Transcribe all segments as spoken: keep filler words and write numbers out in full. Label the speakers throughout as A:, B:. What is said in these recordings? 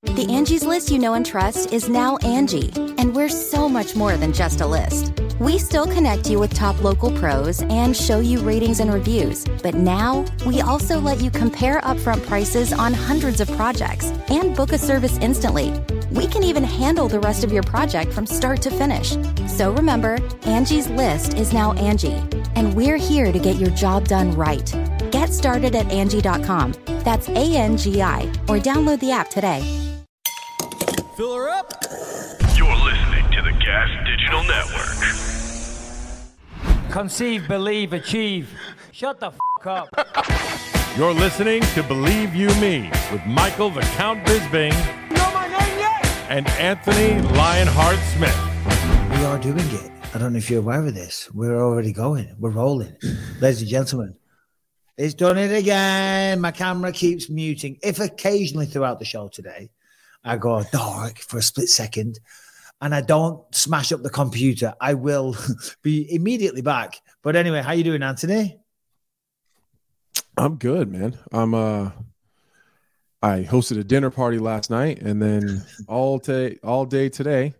A: The Angie's List you know and trust is now Angie, and we're so much more than just a list. We still connect you with top local pros and show you ratings and reviews, but now we also let you compare upfront prices on hundreds of projects and book a service instantly. We can even handle the rest of your project from start to finish. So remember, Angie's List is now Angie, and we're here to get your job done right. Get started at Angie dot com. That's A N G I, or download the app today.
B: Fill her up.
C: You're listening to the Gas Digital Network.
D: Conceive, believe, achieve. Shut the f*** up.
E: You're listening to Believe You Me with Michael the Count Bisbing.
B: Know my name yet?
E: And Anthony Lionheart Smith.
F: We are doing it. I don't know if you're aware of this. We're already going. We're rolling. Ladies and gentlemen, it's done it again. My camera keeps muting. If occasionally throughout the show today, I go dark for a split second and I don't smash up the computer, I will be immediately back. But anyway, how you doing, Anthony?
G: I'm good, man. I'm uh I hosted a dinner party last night, and then all day all day today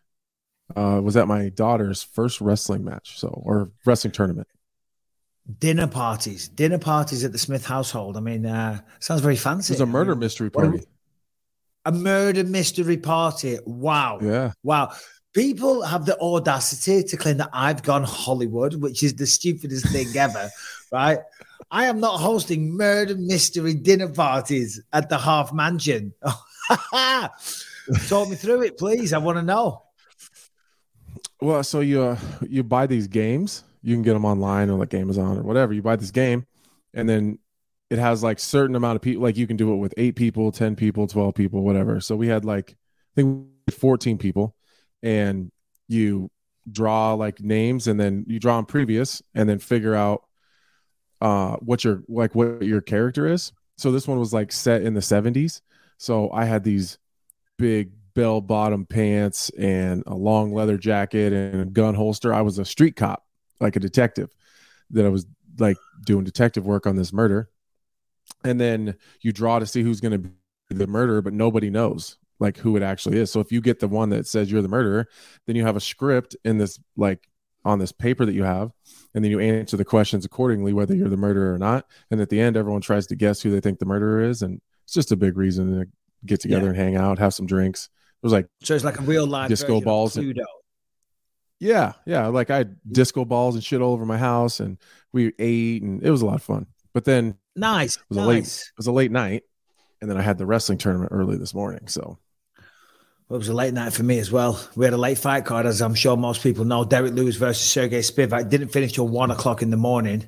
G: uh was at my daughter's first wrestling match, so or wrestling tournament.
F: Dinner parties. Dinner parties at the Smith household. I mean, uh sounds very fancy.
G: It was a murder I mean, mystery party.
F: A murder mystery party. Wow.
G: Yeah.
F: Wow. People have the audacity to claim that I've gone Hollywood, which is the stupidest thing ever, right? I am not hosting murder mystery dinner parties at the Half Mansion. Talk me through it, please. I want to know.
G: Well, so you uh, you buy these games. You can get them online or like Amazon or whatever. You buy this game, and then it has like certain amount of people. Like you can do it with eight people, ten people, twelve people, whatever. So we had like I think fourteen people, and you draw like names, and then you draw them previous, and then figure out uh what your like what your character is. So this one was like set in the seventies. So I had these big bell bottom pants and a long leather jacket and a gun holster. I was a street cop, like a detective, that I was like doing detective work on this murder. And then you draw to see who's going to be the murderer, but nobody knows like who it actually is. So if you get the one that says you're the murderer, then you have a script in this, like on this paper that you have, and then you answer the questions accordingly, whether you're the murderer or not. And at the end, everyone tries to guess who they think the murderer is. And it's just a big reason to get together yeah. and hang out, have some drinks. It was like,
F: so it's like a real life
G: disco balls. And, yeah. Yeah. Like I had disco balls and shit all over my house, and we ate, and it was a lot of fun. But then
F: nice.
G: It was
F: nice.
G: a late, it was a late night. And then I had the wrestling tournament early this morning. So
F: well, it was a late night for me as well. We had a late fight card, as I'm sure most people know. Derek Lewis versus Sergey Spivak didn't finish till one o'clock in the morning.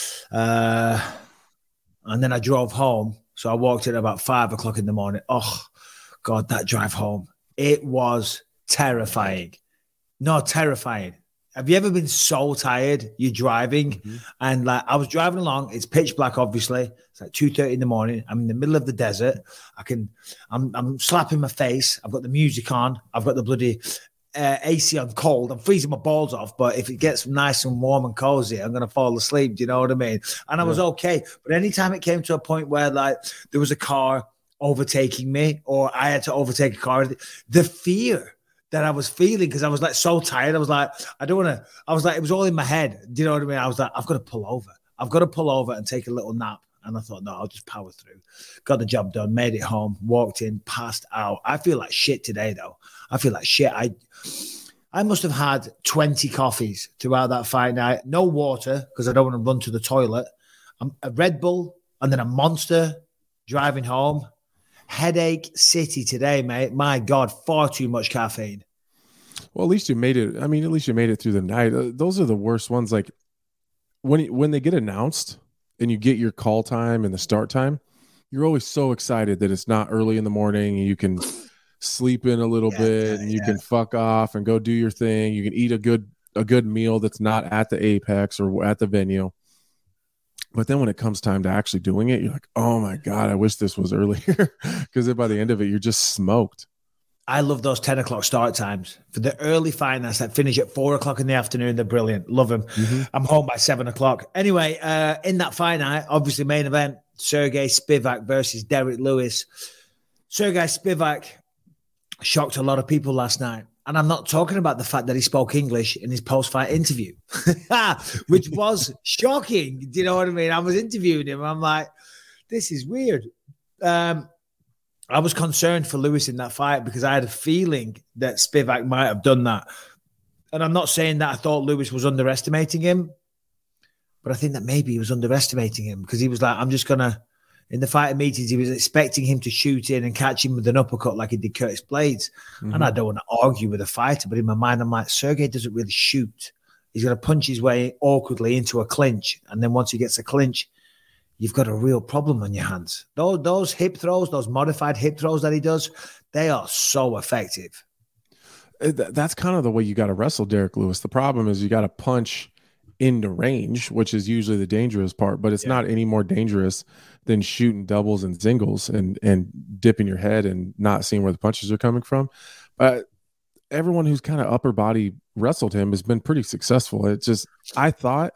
F: Uh, and then I drove home. So I walked in about five o'clock in the morning. Oh, God, that drive home. It was terrifying. No, terrifying. Have you ever been so tired? You're driving, mm-hmm. and like I was driving along. It's pitch black, obviously. It's like two thirty in the morning. I'm in the middle of the desert. I can, I'm, I'm slapping my face. I've got the music on. I've got the bloody uh, A C on cold. I'm freezing my balls off. But if it gets nice and warm and cozy, I'm gonna fall asleep. Do you know what I mean? And I was yeah. okay. But anytime it came to a point where like there was a car overtaking me, or I had to overtake a car, the fear that I was feeling, because I was like so tired. I was like, I don't want to, I was like, it was all in my head. Do you know what I mean? I was like, I've got to pull over. I've got to pull over and take a little nap. And I thought, no, I'll just power through. Got the job done, made it home, walked in, passed out. I feel like shit today, though. I feel like shit. I I must have had twenty coffees throughout that fight night. No water, because I don't want to run to the toilet. I'm a Red Bull and then a Monster driving home. Headache city today, mate. My God, far too much caffeine.
G: Well, at least you made it. I mean, at least you made it through the night. Uh, those are the worst ones. Like when when they get announced and you get your call time and the start time, you're always so excited that it's not early in the morning and you can sleep in a little yeah, bit yeah, and you yeah. can fuck off and go do your thing. You can eat a good a good meal that's not at the Apex or at the venue. But then when it comes time to actually doing it, you're like, oh my God, I wish this was earlier. Because by the end of it, you're just smoked.
F: I love those ten o'clock start times. For the early finance that finish at four o'clock in the afternoon, they're brilliant. Love them. Mm-hmm. I'm home by seven o'clock. Anyway, uh, in that fight night, obviously main event, Sergey Spivak versus Derek Lewis. Sergey Spivak shocked a lot of people last night. And I'm not talking about the fact that he spoke English in his post-fight interview, which was shocking. Do you know what I mean? I was interviewing him. I'm like, this is weird. Um, I was concerned for Lewis in that fight because I had a feeling that Spivak might have done that. And I'm not saying that I thought Lewis was underestimating him, but I think that maybe he was underestimating him because he was like, I'm just going to, in the fighting meetings, he was expecting him to shoot in and catch him with an uppercut like he did Curtis Blades. Mm-hmm. And I don't want to argue with a fighter, but in my mind, I'm like, Sergey doesn't really shoot. He's going to punch his way awkwardly into a clinch. And then once he gets a clinch, you've got a real problem on your hands. Those, those hip throws, those modified hip throws that he does, they are so effective.
G: That's kind of the way you got to wrestle Derek Lewis. The problem is you got to punch into range, which is usually the dangerous part, but it's yeah. not any more dangerous than shooting doubles and singles and and dipping your head and not seeing where the punches are coming from. But everyone who's kind of upper body wrestled him has been pretty successful. It's just I thought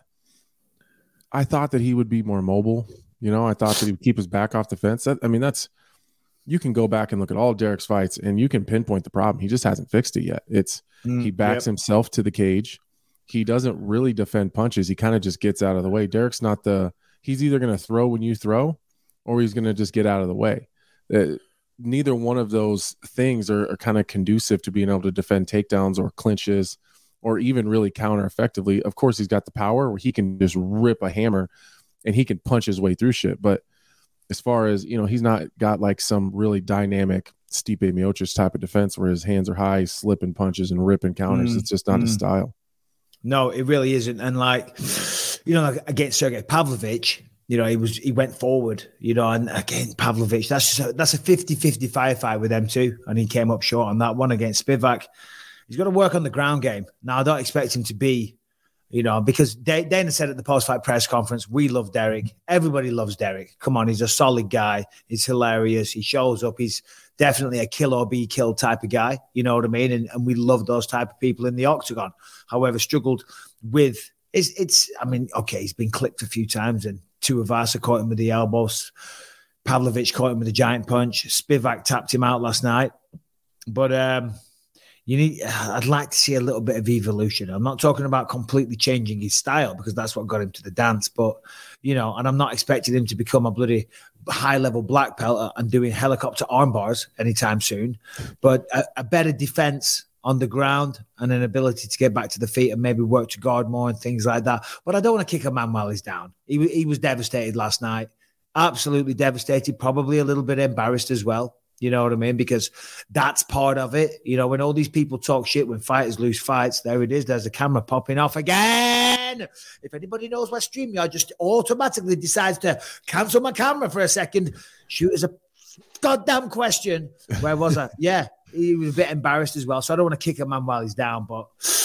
G: I thought that he would be more mobile. You know, I thought that he would keep his back off the fence. That, I mean, that's you can go back and look at all Derek's fights and you can pinpoint the problem. He just hasn't fixed it yet. It's mm, he backs yep. himself to the cage. He doesn't really defend punches. He kind of just gets out of the way. Derek's not the he's either going to throw when you throw or he's going to just get out of the way. Uh, neither one of those things are, are kind of conducive to being able to defend takedowns or clinches or even really counter effectively. Of course, he's got the power where he can just rip a hammer and he can punch his way through shit. But as far as, you know, he's not got like some really dynamic Stipe Miocic type of defense where his hands are high, slipping punches and ripping counters. Mm, it's just not mm. his style.
F: No, it really isn't. And like, you know, like against Sergey Pavlovich, you know, he was he went forward, you know, and again, Pavlovich, that's just a, that's a fifty-fifty fight with them too. And he came up short on that one against Spivak. He's got to work on the ground game. Now, I don't expect him to be, you know, because Dana said at the post-fight press conference, we love Derek. Everybody loves Derek. Come on, he's a solid guy. He's hilarious. He shows up. He's definitely a kill or be killed type of guy. You know what I mean? And, and we love those type of people in the octagon. However, struggled with, it's, it's I mean, okay, he's been clipped a few times and Tuivasa caught him with the elbows. Pavlovich caught him with a giant punch. Spivak tapped him out last night. But um, you need, I'd like to see a little bit of evolution. I'm not talking about completely changing his style because that's what got him to the dance. But, you know, and I'm not expecting him to become a bloody high-level black belt and doing helicopter arm bars anytime soon. But a, a better defense on the ground and an ability to get back to the feet and maybe work to guard more and things like that. But I don't want to kick a man while he's down. He, he was devastated last night. Absolutely devastated, probably a little bit embarrassed as well. You know what I mean? Because that's part of it. You know, when all these people talk shit, when fighters lose fights, there it is. There's the camera popping off again. If anybody knows what StreamYard just automatically decides to cancel my camera for a second, shoot as a goddamn question. Where was I? Yeah, he was a bit embarrassed as well. So I don't want to kick a man while he's down, but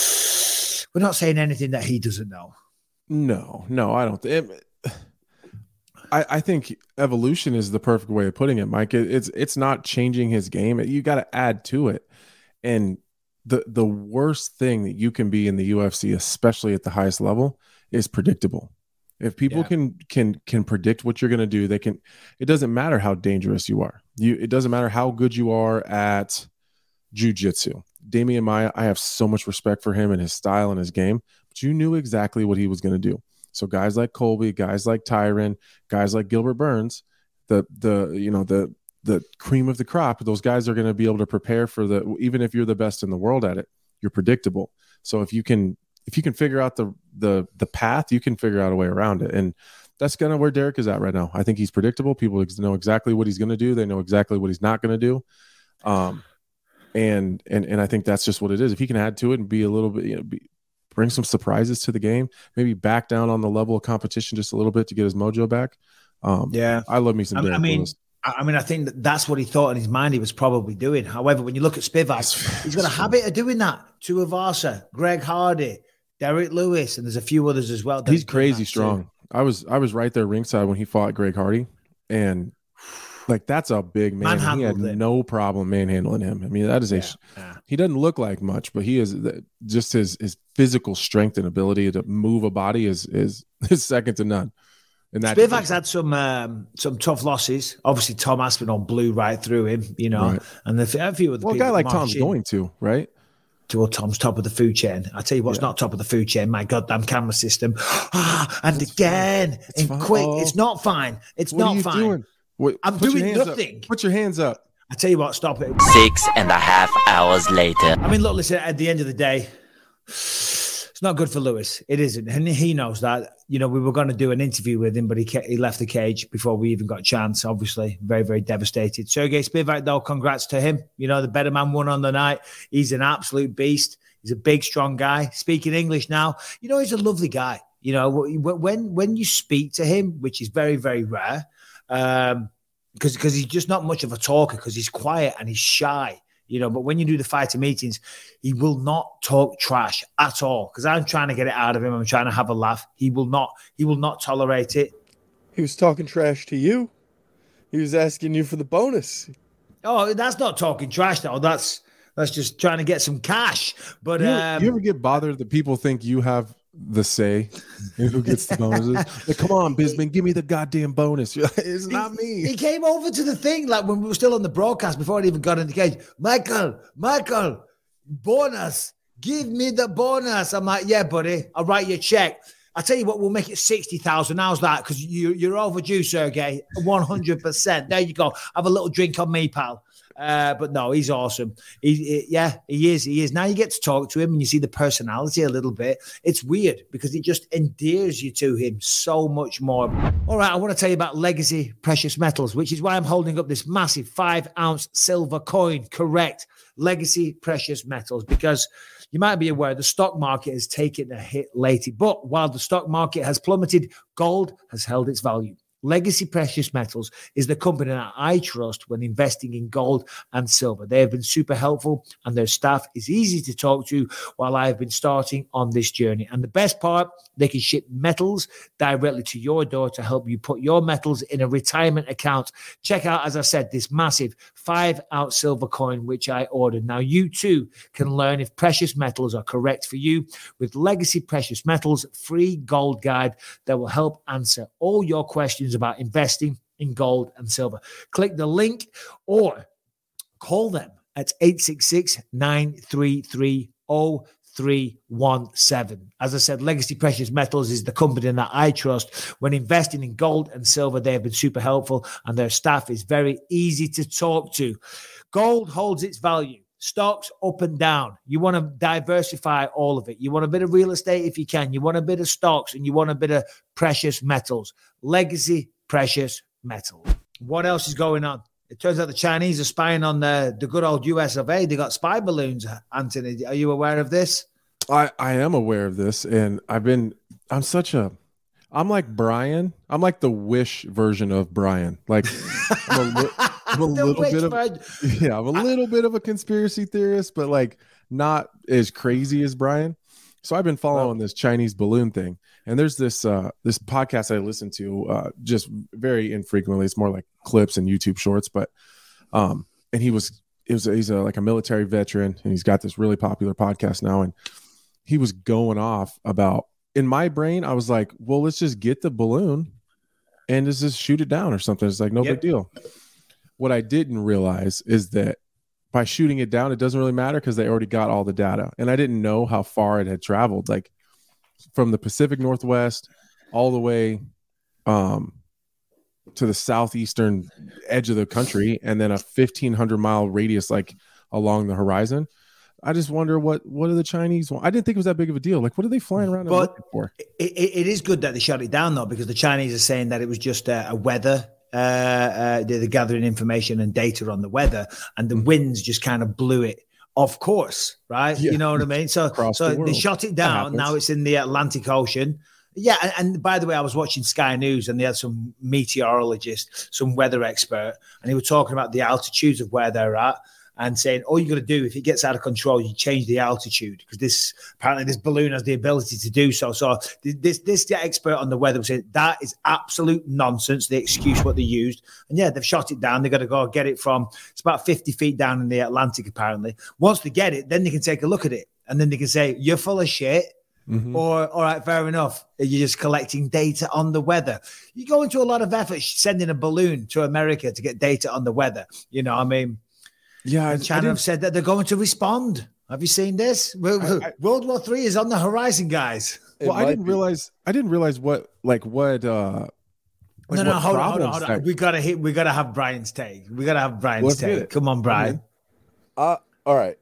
F: we're not saying anything that he doesn't know.
G: No, no, I don't think. I, I think evolution is the perfect way of putting it, Mike. It, it's it's not changing his game. You got to add to it. And the the worst thing that you can be in the U F C, especially at the highest level, is predictable. If people yeah. can can can predict what you're going to do, they can. It doesn't matter how dangerous you are. You it doesn't matter how good you are at jiu-jitsu. Damian Maia, I have so much respect for him and his style and his game, but you knew exactly what he was going to do. So guys like Colby, guys like Tyron, guys like Gilbert Burns, the the you know the the cream of the crop, those guys are going to be able to prepare for the, even if you're the best in the world at it, you're predictable. So if you can if you can figure out the the the path, you can figure out a way around it. And that's kind of where Derek is at right now. I think he's predictable. People know exactly what he's going to do. They know exactly what he's not going to do. Um, and and and I think that's just what it is. If he can add to it and be a little bit, you know, be, bring some surprises to the game, maybe back down on the level of competition just a little bit to get his mojo back. Um, yeah, I love me some.
F: I, I mean, Lewis. I mean, I think that that's what he thought in his mind he was probably doing. However, when you look at Spivak, he's got a habit of doing that. Tuivasa, Greg Hardy, Derek Lewis, and there's a few others as well.
G: He's crazy strong. Too. I was I was right there ringside when he fought Greg Hardy, and like that's a big man. man he had it. no problem manhandling him. I mean, that is yeah, a. Yeah. He doesn't look like much, but he is just his his physical strength and ability to move a body is is is second to none. in that.
F: Spivak's had some um, some tough losses. Obviously, Tom Aspinall blew right through him, you know,
G: right.
F: and the, a few of the
G: well, a
F: people.
G: guy like
F: Tom's
G: Tom's going to, right?
F: To well, Tom's top of the food chain. I tell you what's yeah. not top of the food chain. My goddamn camera system. Ah, and it's again, and fine. quick. Oh. It's not fine. It's
G: what
F: not
G: are you
F: fine.
G: Doing? What,
F: I'm doing nothing.
G: Up. Put your hands up.
F: I tell you what, stop it.
H: Six and a half hours later.
F: I mean, look, listen. At the end of the day, it's not good for Lewis. It isn't, and he knows that. You know, we were going to do an interview with him, but he he left the cage before we even got a chance. Obviously, very, very devastated. Sergey Spivak, though, congrats to him. You know, the better man won on the night. He's an absolute beast. He's a big, strong guy. Speaking English now. You know, he's a lovely guy. You know, when when you speak to him, which is very, very rare, um, because because he's just not much of a talker, because he's quiet and he's shy. You know, but when you do the fighter meetings, he will not talk trash at all. Because I'm trying to get it out of him. I'm trying to have a laugh. He will not. He will not tolerate it.
I: He was talking trash to you. He was asking you for the bonus.
F: Oh, that's not talking trash, though. That's that's just trying to get some cash. But
G: you,
F: um,
G: you ever get bothered that people think you have the say in who gets the bonuses? Like, come on, Bisman, give me the goddamn bonus. It's not me.
F: He came over to the thing like when we were still on the broadcast before I even got in the cage. Michael, Michael, bonus. Give me the bonus. I'm like, yeah, buddy. I'll write you a check. I tell you what, we'll make it sixty thousand. How's that? Because you, you're overdue, Sergey. one hundred percent. There you go. Have a little drink on me, pal. Uh, but no, he's awesome. He, he, yeah, he is. He is. Now you get to talk to him and you see the personality a little bit. It's weird because it just endears you to him so much more. All right, I want to tell you about Legacy Precious Metals, which is why I'm holding up this massive five ounce silver coin. Correct. Legacy Precious Metals, because you might be aware the stock market has taken a hit lately. But while the stock market has plummeted, gold has held its value. Legacy Precious Metals is the company that I trust when investing in gold and silver. They have been super helpful and their staff is easy to talk to while I have been starting on this journey. And the best part, they can ship metals directly to your door to help you put your metals in a retirement account. Check out, as I said, this massive five ounce silver coin, which I ordered. Now you too can learn if precious metals are correct for you with Legacy Precious Metals free gold guide that will help answer all your questions about investing in gold and silver. Click the link or call them at eight six six, nine three three, zero three one seven. As I said, Legacy Precious Metals is the company that I trust when investing in gold and silver. They have been super helpful and their staff is very easy to talk to. Gold holds its value. Stocks up and down. You want to diversify all of it. You want a bit of real estate if you can. You want a bit of stocks and you want a bit of precious metals. Legacy Precious Metals. What else is going on? It turns out the Chinese are spying on the, the good old U S of A. They got spy balloons, Anthony. Are you aware of this?
G: I, I am aware of this. And I've been, I'm such a, I'm like Brian. I'm like the Wish version of Brian. Like, I'm a, I'm a little bit of, version. yeah, I'm a little bit of a conspiracy theorist, but like not as crazy as Brian. So I've been following well, this Chinese balloon thing. And there's this uh, this podcast I listen to uh, just very infrequently. It's more like clips and YouTube shorts, but um, and he was it was he's a, like a military veteran, and he's got this really popular podcast now. And he was going off about, in my brain, I was like, well, let's just get the balloon and let's just shoot it down or something. It's like no yep. big deal. What I didn't realize is that by shooting it down, it doesn't really matter because they already got all the data, and I didn't know how far it had traveled. Like, from the Pacific Northwest all the way um, to the southeastern edge of the country, and then a fifteen hundred mile radius, like along the horizon. I just wonder what, what are the Chinese want? I didn't think it was that big of a deal. Like, what are they flying around and
F: but
G: looking for?
F: It, it is good that they shut it down, though, because the Chinese are saying that it was just a, a weather. Uh, uh, they're gathering information and data on the weather, and the winds just kind of blew it. Of course, right? Yeah. You know what I mean? So, Across so the they shot it down. Now it's in the Atlantic Ocean. Yeah. And, and by the way, I was watching Sky News and they had some meteorologist, some weather expert, and he was talking about the altitudes of where they're at and saying, all you got to do if it gets out of control, you change the altitude, because this apparently this balloon has the ability to do so. So this this expert on the weather was saying that is absolute nonsense. The excuse what they used, and yeah, they've shot it down. They got to go get it from it's about fifty feet down in the Atlantic. Apparently, once they get it, then they can take a look at it, and then they can say you're full of shit.
G: Mm-hmm.
F: Or, all right, fair enough. You're just collecting data on the weather. You go into a lot of effort sending a balloon to America to get data on the weather. You know, I mean,
G: yeah,
F: and China have said that they're going to respond. Have you seen this? I, I, World War Three is on the horizon, guys.
G: Well, I didn't be. realize. I didn't realize what, like, what. uh like
F: No, no,
G: what
F: hold on, hold on, hold on. We gotta hit. We gotta have Brian's take. We gotta have Brian's
I: Let's
F: take. Come on, Brian.
I: Uh, all right.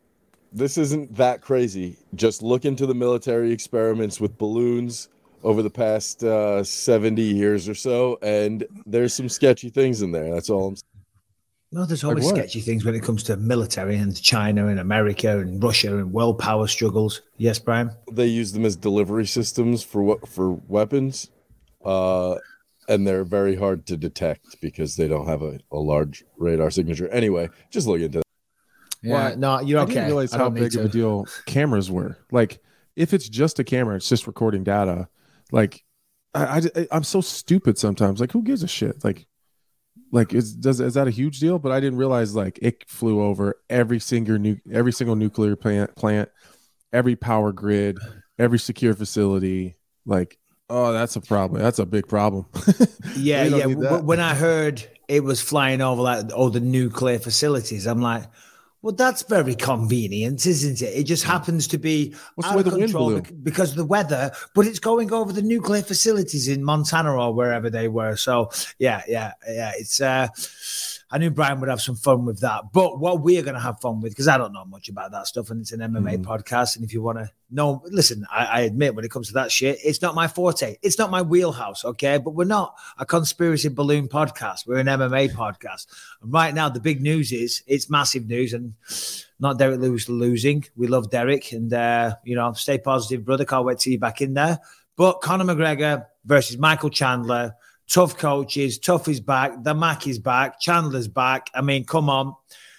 I: This isn't that crazy. Just look into the military experiments with balloons over the past uh, seventy years or so, and there's some sketchy things in there. That's all I'm saying.
F: No, there's always
G: like
F: sketchy things when it comes to military and China and America and Russia and world power struggles. Yes, Brian?
I: They use them as delivery systems for what for weapons, uh, and they're very hard to detect because they don't have a, a large radar signature. Anyway, just look into that.
F: Yeah,
G: well,
F: no, you're okay.
G: I didn't realize
F: I
G: how big of a deal cameras were. Like, if it's just a camera, it's just recording data. Like, I, I, I'm so stupid sometimes. Like, who gives a shit? Like, like is does is that a huge deal? But I didn't realize like it flew over every single nu- every single nuclear plant, plant, every power grid, every secure facility. Like, oh, that's a problem. That's a big problem.
F: yeah, yeah. When I heard it was flying over like all the nuclear facilities, I'm like, well, that's very convenient, isn't it? It just happens to be
G: What's
F: out
G: the
F: of control because of the weather, but it's going over the nuclear facilities in Montana or wherever they were. So, yeah, yeah, yeah. It's. Uh, I knew Brian would have some fun with that. But what we're going to have fun with, because I don't know much about that stuff, and it's an M M A mm. podcast. And if you want to know, listen, I, I admit when it comes to that shit, it's not my forte. It's not my wheelhouse, okay? But we're not a conspiracy balloon podcast. We're an M M A podcast. And right now, the big news is, it's massive news, and not Derek Lewis losing. We love Derek, and, uh, you know, stay positive, brother. Can't wait to see you back in there. But Conor McGregor versus Michael Chandler. Tough coaches, Tough is back, the Mac is back, Chandler's back. I mean, come on.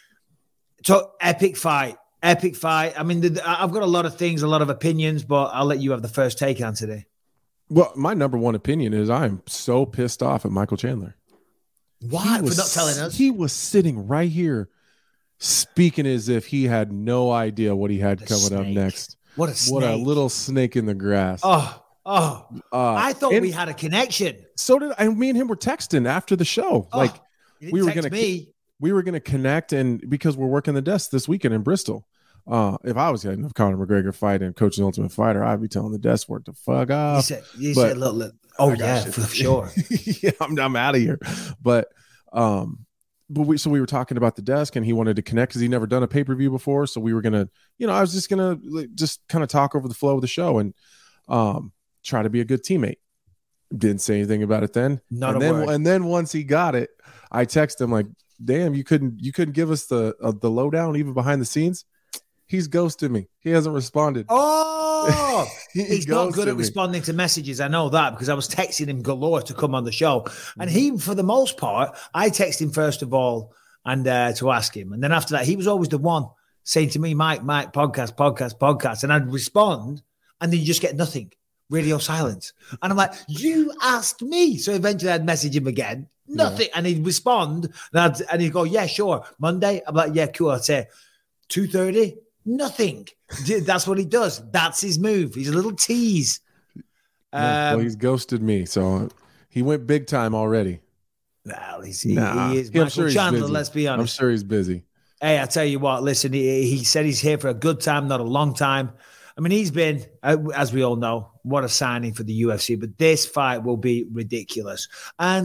F: To- epic fight, epic fight. I mean, the, I've got a lot of things, a lot of opinions, but I'll let you have the first take on today.
G: Well, my number one opinion is I'm so pissed off at Michael Chandler.
F: Why? For not telling us?
G: He was sitting right here speaking as if he had no idea what he had the coming snake. up next.
F: What a snake.
G: What a little snake in the grass.
F: Oh, Oh, uh, I thought
G: and,
F: we had a connection.
G: So did I. Me and him were texting after the show.
F: Oh,
G: like we were
F: gonna
G: me. we were gonna connect, and because we're working the desk this weekend in Bristol. Uh, if I was getting a Conor McGregor fight and coaching Ultimate Fighter, I'd be telling the desk work to fuck off.
F: You said, you but, said look, look. Oh yeah, for sure.
G: yeah, I'm, I'm out of here. But um, but we so we were talking about the desk, and he wanted to connect because he never done a pay per view before. So we were gonna, you know, I was just gonna just kind of talk over the flow of the show and um. try to be a good teammate. Didn't say anything about it then.
F: Not
G: and
F: a
G: then,
F: word.
G: And then once he got it, I texted him like, "Damn, you couldn't you couldn't give us the uh, the lowdown even behind the scenes." He's ghosted me. He hasn't responded.
F: Oh,
G: he
F: he's not good at me. responding to messages. I know that because I was texting him galore to come on the show, and he, for the most part, I texted him first of all and uh, to ask him, and then after that, he was always the one saying to me, "Mike, Mike, podcast, podcast, podcast," and I'd respond, and then you just get nothing. Radio silence. And I'm like, you asked me. So eventually I'd message him again. Nothing. Yeah. And he'd respond. And, I'd, and he'd go, yeah, sure. Monday. I'm like, yeah, cool. I'd say two thirty. Nothing. That's what he does. That's his move. He's a little tease.
G: Yeah,
F: um,
G: well, he's ghosted me. So he went big time already.
F: Well, he's, he, nah, he is Michael sure Chandler, let's be honest.
G: I'm sure he's busy.
F: Hey, I tell you what, listen, he, he said he's here for a good time, not a long time. I mean, he's been, as we all know, what a signing for the U F C. But this fight will be ridiculous. And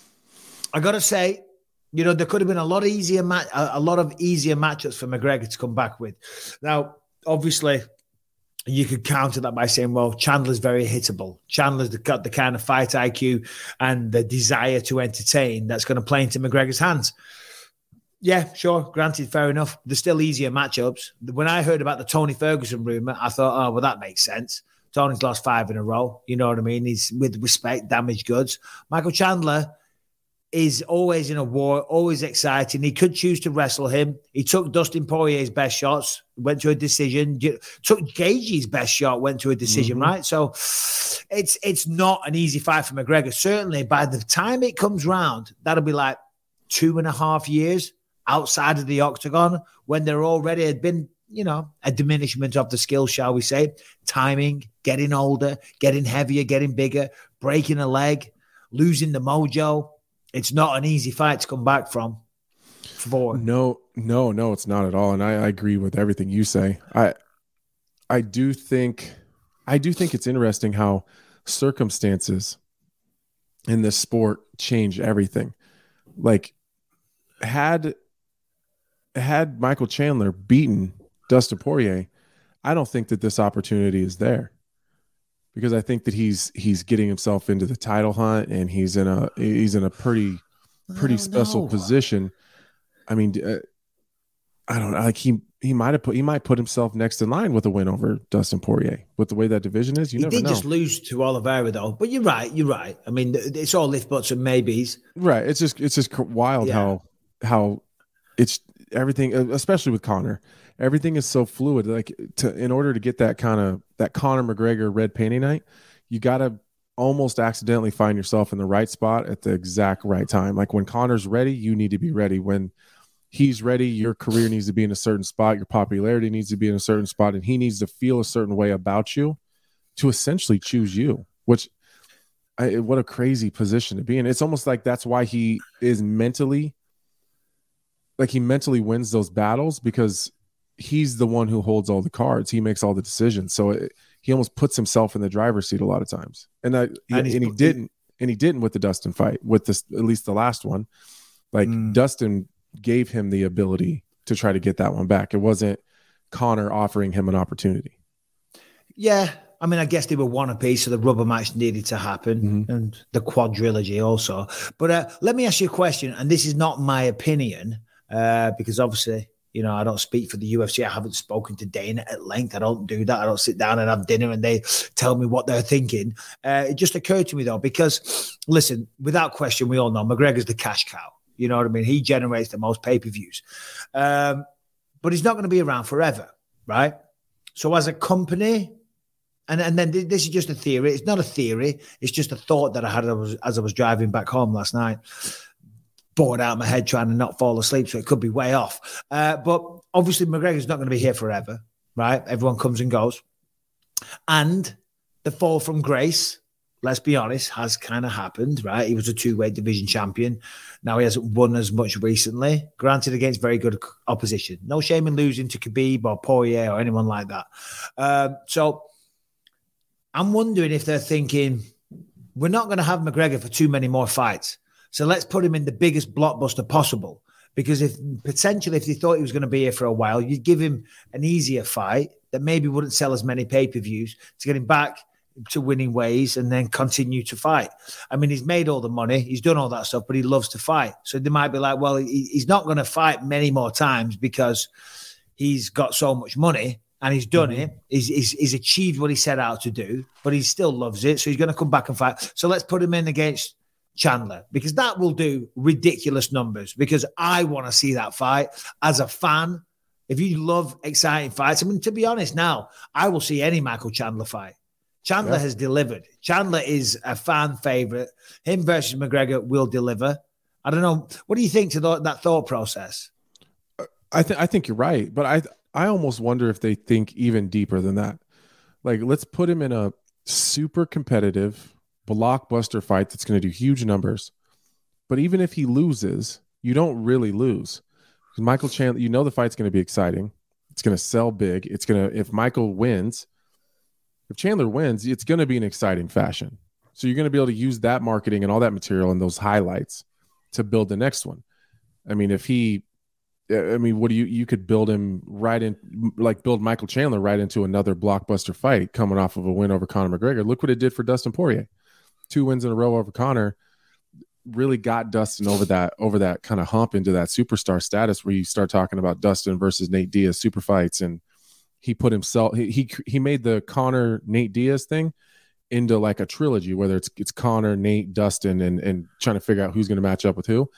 F: I got to say, you know, there could have been a lot of easier ma- a lot of easier matchups for McGregor to come back with. Now, obviously, you could counter that by saying, well, Chandler's very hittable. Chandler's got the kind of fight I Q and the desire to entertain that's going to play into McGregor's hands. Yeah, sure. Granted, fair enough. There's still easier matchups. When I heard about the Tony Ferguson rumor, I thought, oh, well, that makes sense. Tony's lost five in a row. You know what I mean? He's, with respect, damaged goods. Michael Chandler is always in a war, always exciting. He could choose to wrestle him. He took Dustin Poirier's best shots, went to a decision. Took Gage's best shot, went to a decision, mm-hmm. right? So it's it's not an easy fight for McGregor. Certainly, by the time it comes round, that'll be like two and a half years outside of the octagon when there already had been you know, a diminishment of the skill, shall we say, timing, getting older, getting heavier, getting bigger, breaking a leg, losing the mojo. It's not an easy fight to come back from. For.
G: No, no, no, it's not at all. And I, I agree with everything you say. I, I do think, I do think it's interesting how circumstances in this sport change everything. Like, had, had Michael Chandler beaten Dustin Poirier, I don't think that this opportunity is there, because I think that he's he's getting himself into the title hunt, and he's in a he's in a pretty pretty special
F: know.
G: position. I mean, uh, I don't know. Like he he might have put he might put himself next in line with a win over Dustin Poirier. With the way that division is, you
F: he
G: never
F: did
G: know.
F: just lose to Oliveira though. But you're right. You're right. I mean, it's all if buts and maybes.
G: Right. It's just it's just wild
F: Yeah.
G: how how it's everything, especially with Conor. Everything is so fluid. Like to in order to get that kind of that Conor McGregor red painting night, you got to almost accidentally find yourself in the right spot at the exact right time. Like when Conor's ready, you need to be ready. When he's ready, your career needs to be in a certain spot, your popularity needs to be in a certain spot, and he needs to feel a certain way about you to essentially choose you, which I, what a crazy position to be in. It's almost like that's why he is mentally, like he mentally wins those battles, because he's the one who holds all the cards. He makes all the decisions. So it, he almost puts himself in the driver's seat a lot of times. And that, and, and he didn't, and he didn't with the Dustin fight, with this, at least the last one. Like mm. Dustin gave him the ability to try to get that one back. It wasn't Conor offering him an opportunity.
F: Yeah. I mean, I guess they were one apiece, so the rubber match needed to happen, mm-hmm. and the quadrilogy also. But uh, let me ask you a question, and this is not my opinion, uh, because obviously, you know, I don't speak for the U F C. I haven't spoken to Dana at length. I don't do that. I don't sit down and have dinner and they tell me what they're thinking. Uh, it just occurred to me, though, because, listen, without question, we all know McGregor's the cash cow. You know what I mean? He generates the most pay-per-views. Um, but he's not going to be around forever, right? So as a company, and, and then this is just a theory. It's not a theory. It's just a thought that I had as I was, as I was driving back home last night. Bored out of my head trying to not fall asleep, so it could be way off. Uh, but obviously McGregor's not going to be here forever, right? Everyone comes and goes. And the fall from grace, let's be honest, has kind of happened, right? He was a two-weight division champion. Now he hasn't won as much recently, granted against very good opposition. No shame in losing to Khabib or Poirier or anyone like that. Uh, so I'm wondering if they're thinking, we're not going to have McGregor for too many more fights. So let's put him in the biggest blockbuster possible, because if potentially if they thought he was going to be here for a while, you'd give him an easier fight that maybe wouldn't sell as many pay-per-views to get him back to winning ways and then continue to fight. I mean, he's made all the money, he's done all that stuff, but he loves to fight. So they might be like, well, he, he's not going to fight many more times because he's got so much money and he's done mm-hmm. it. He's, he's, he's achieved what he set out to do, but he still loves it. So he's going to come back and fight. So let's put him in against Chandler, because that will do ridiculous numbers, because I want to see that fight as a fan. If you love exciting fights, I mean, to be honest now, I will see any Michael Chandler fight. Chandler yeah. has delivered. Chandler is a fan favorite. Him versus McGregor will deliver. I don't know. What do you think to th- that thought process?
G: I think I think you're right, but I I almost wonder if they think even deeper than that. Like, let's put him in a super competitive blockbuster fight that's going to do huge numbers. But even if he loses, you don't really lose. Because Michael Chandler, you know the fight's going to be exciting. It's going to sell big. It's going to, if Michael wins, if Chandler wins, it's going to be an exciting fashion. So you're going to be able to use that marketing and all that material and those highlights to build the next one. I mean, if he, I mean, what do you, you could build him right in, like build Michael Chandler right into another blockbuster fight coming off of a win over Conor McGregor. Look what it did for Dustin Poirier. Two wins in a row over Conor really got Dustin over that over that kind of hump into that superstar status where you start talking about Dustin versus Nate Diaz super fights, and he put himself he he, he made the Conor Nate Diaz thing into like a trilogy, whether it's it's Conor, Nate, Dustin, and and trying to figure out who's going to match up with who.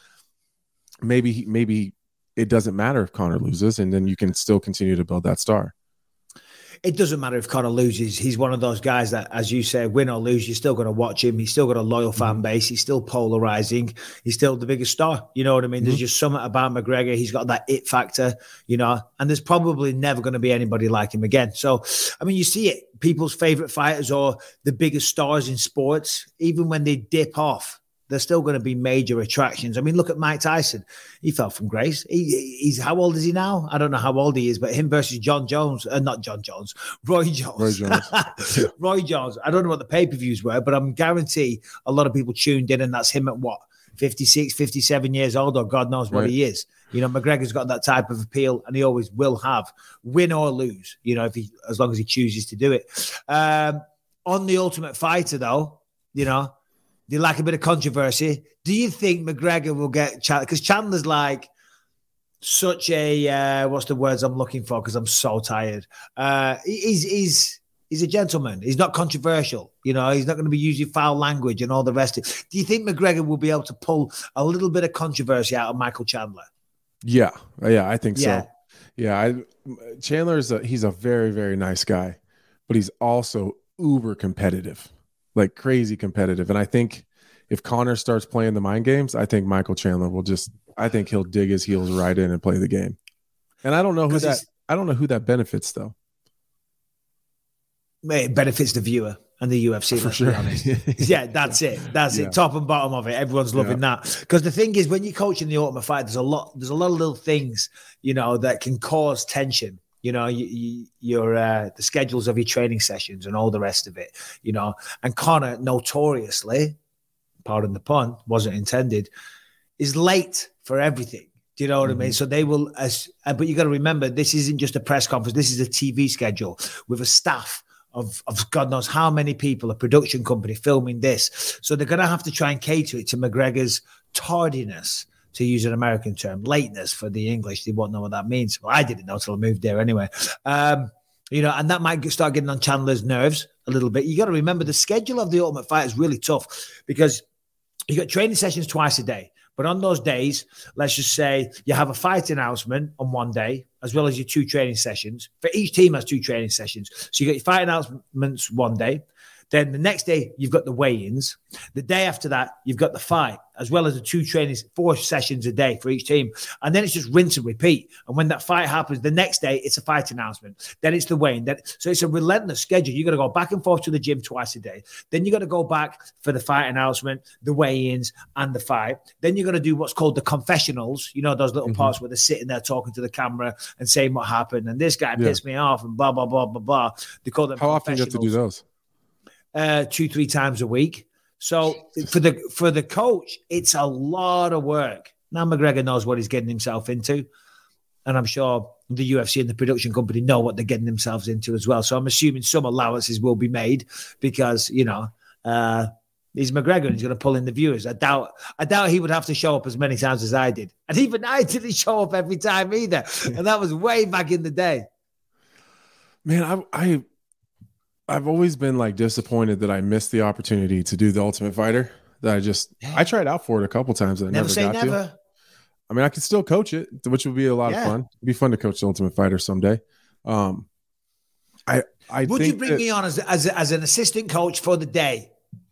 G: Maybe maybe it doesn't matter if Conor loses, and then you can still continue to build that star.
F: it doesn't matter if Conor loses. He's one of those guys that, as you say, win or lose, you're still going to watch him. He's still got a loyal fan base. He's still polarizing. He's still the biggest star. You know what I mean? Mm-hmm. There's just something about McGregor. He's got that it factor, you know, and there's probably never going to be anybody like him again. So, I mean, you see it. People's favorite fighters or the biggest stars in sports, even when they dip off, they're still going to be major attractions. I mean, look at Mike Tyson. He fell from grace. He, he's how old is he now? I don't know how old he is, but him versus John Jones, uh, not John Jones, Roy Jones. Roy Jones. Roy Jones. I don't know what the pay-per-views were, but I'm guarantee a lot of people tuned in, and that's him at what, fifty-six, fifty-seven years old, or God knows what right. he is. You know, McGregor's got that type of appeal, and he always will have, win or lose, you know, if he, as long as he chooses to do it. Um, on The Ultimate Fighter, though, you know, do you like a bit of controversy? Do you think McGregor will get Chandler? Because Chandler's like such a, uh, what's the words I'm looking for? Because I'm so tired. Uh, he's, he's, he's a gentleman. He's not controversial. You know, he's not going to be using foul language and all the rest of it. Do you think McGregor will be able to pull a little bit of controversy out of Michael Chandler?
G: Yeah. Yeah, I think
F: Yeah.
G: so. Yeah. I, Chandler's a, he's a very, very nice guy, but he's also uber competitive. Like crazy competitive. And I think if Conor starts playing the mind games, I think Michael Chandler will just, I think he'll dig his heels right in and play the game. And I don't know who that, I don't know who that benefits though.
F: It benefits the viewer and the U F C.
G: For
F: let's
G: sure.
F: be honest. Yeah, that's it. That's
G: Yeah.
F: it. Top and bottom of it. Everyone's loving
G: Yeah.
F: that. Because the thing is, when you're coaching the Ultimate Fight, there's a lot, there's a lot of little things, you know, that can cause tension. You know, you, you, your uh, the schedules of your training sessions and all the rest of it, you know. And Conor, notoriously, pardon the pun, wasn't intended, is late for everything. Do you know what mm-hmm. I mean? So they will, as, uh, but you got to remember, this isn't just a press conference. This is a T V schedule with a staff of, of God knows how many people, a production company filming this. So they're going to have to try and cater it to McGregor's tardiness, to use an American term, lateness for the English. They won't know what that means. Well, I didn't know until I moved there anyway. Um, you know, and that might start getting on Chandler's nerves a little bit. You got to remember the schedule of the Ultimate Fight is really tough because you got training sessions twice a day. But on those days, let's just say you have a fight announcement on one day, as well as your two training sessions. For each team has two training sessions. So you got your fight announcements one day. Then the next day, you've got the weigh-ins. The day after that, you've got the fight, as well as the two trainings, four sessions a day for each team. And then it's just rinse and repeat. And when that fight happens, the next day, it's a fight announcement. Then it's the weigh-in. Then, so it's a relentless schedule. You got to go back and forth to the gym twice a day. Then you got to go back for the fight announcement, the weigh-ins, and the fight. Then you got to do what's called the confessionals. You know, those little mm-hmm. parts where they're sitting there talking to the camera and saying what happened. And this guy yeah. pissed me off and blah, blah, blah, blah, blah. They call them
G: How often do you have to do those?
F: Uh, two, three times a week. So for the for the coach, it's a lot of work. Now McGregor knows what he's getting himself into, and I'm sure the U F C and the production company know what they're getting themselves into as well. So I'm assuming some allowances will be made because you know uh, he's McGregor and he's going to pull in the viewers. I doubt I doubt he would have to show up as many times as I did, and even I didn't show up every time either, and that was way back in the day.
G: Man, I I. I've always been like disappointed that I missed the opportunity to do the Ultimate Fighter. That I just yeah. I tried out for it a couple times and I never, never say got never. to. I mean, I could still coach it, which would be a lot yeah. of fun. It'd be fun to coach the Ultimate Fighter someday. Um, I I
F: would
G: think
F: you bring
G: that,
F: me on as as as an assistant coach for the day?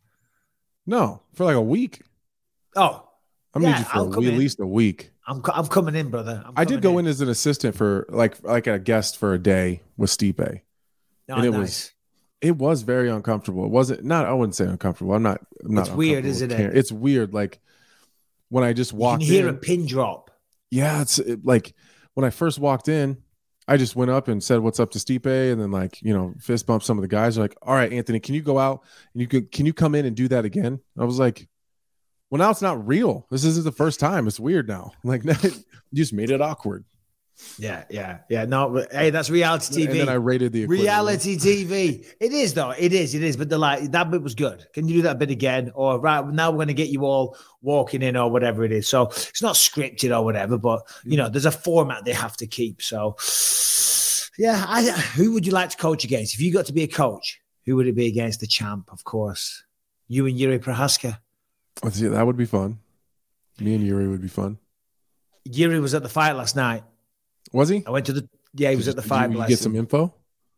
G: No, for like a week.
F: Oh,
G: I'm
F: yeah,
G: need you for a, at least a week.
F: I'm I'm coming in, brother. I'm
G: I did go
F: in.
G: in as an assistant for like like a guest for a day with Stipe,
F: oh,
G: and it
F: nice.
G: was. It was very uncomfortable. It wasn't not. I wouldn't say uncomfortable. I'm not. I'm not
F: it's weird, isn't it?
G: It's weird. Like when I just walked,
F: you can hear
G: in,
F: a pin drop.
G: Yeah, it's it, like when I first walked in, I just went up and said, "What's up" to Stipe, and then like you know, fist bump some of the guys. Are like, "All right, Anthony, can you go out and you could can you come in and do that again?" I was like, "Well, now it's not real. This isn't the first time. It's weird now. Like, you just made it awkward."
F: Yeah, yeah, yeah. No, hey, that's reality T V.
G: And then I rated the equipment.
F: Reality T V. It is though. It is. It is. But the like that bit was good. Can you do that bit again? Or right now we're going to get you all walking in or whatever it is. So it's not scripted or whatever. But you know, there's a format they have to keep. So yeah, I, who would you like to coach against? If you got to be a coach, who would it be against? The champ, of course. You and Yuri Prochazka.
G: Let's see, that would be fun. Me and Yuri would be fun.
F: Yuri was at the fight last night.
G: Was he?
F: I went to the yeah. He was
G: did,
F: at the fight.
G: Did you get some info?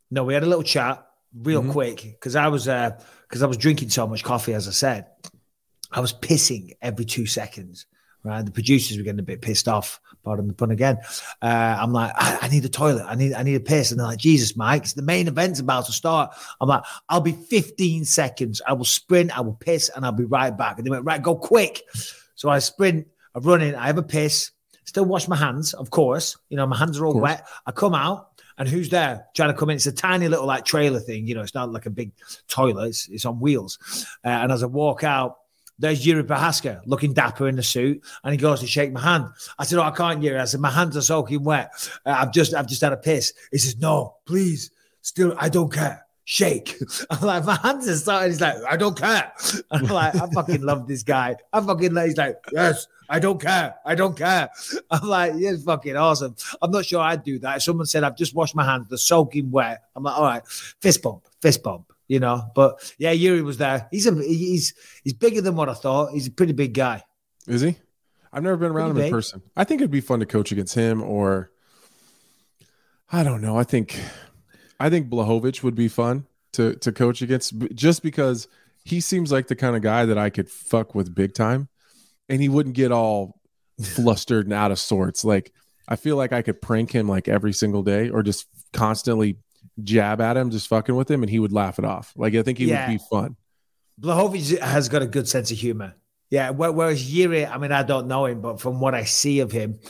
F: No, we had a little chat real
G: Mhm.
F: quick because I was because uh, I was drinking so much coffee, as I said. I was pissing every two seconds. Right, the producers were getting a bit pissed off. Pardon the pun again. Uh, I'm like, I, I need a toilet. I need, I need a piss. And they're like, Jesus, Mike, it's the main event's about to start. I'm like, I'll be fifteen seconds. I will sprint. I will piss, and I'll be right back. And they went, right, go quick. So I sprint. I'm running. I have a piss. Still wash my hands, of course. You know, my hands are all wet. I come out, and who's there trying to come in? It's a tiny little like trailer thing. You know, it's not like a big toilet. It's, it's on wheels. Uh, and as I walk out, there's Yuri Prohaska looking dapper in the suit, and he goes to shake my hand. I said, "Oh, I can't, Yuri." I said, "My hands are soaking wet. Uh, I've just, I've just had a piss." He says, "No, please, still, I don't care. Shake." I'm like, "My hands are starting." He's like, "I don't care." And I'm like, "I fucking love this guy. I fucking love." He's like, "Yes, I don't care. I don't care." I'm like, "You're fucking awesome." I'm not sure I'd do that. If someone said, "I've just washed my hands, they're soaking wet," I'm like, "All right, fist bump, fist bump." You know, but yeah, Yuri was there. He's a he's he's bigger than what I thought. He's a pretty big guy.
G: Is he? I've never been around
F: Pretty
G: him in
F: big.
G: person. I think it'd be fun to coach against him, or I don't know. I think I think Blachowicz would be fun to to coach against, b- just because he seems like the kind of guy that I could fuck with big time, and he wouldn't get all flustered and out of sorts. Like, I feel like I could prank him like every single day, or just constantly jab at him, just fucking with him, and he would laugh it off. Like, I think he
F: Yeah.
G: would be fun.
F: Blachowicz has got a good sense of humor. Yeah, wh- whereas Yuri, I mean, I don't know him, but from what I see of him,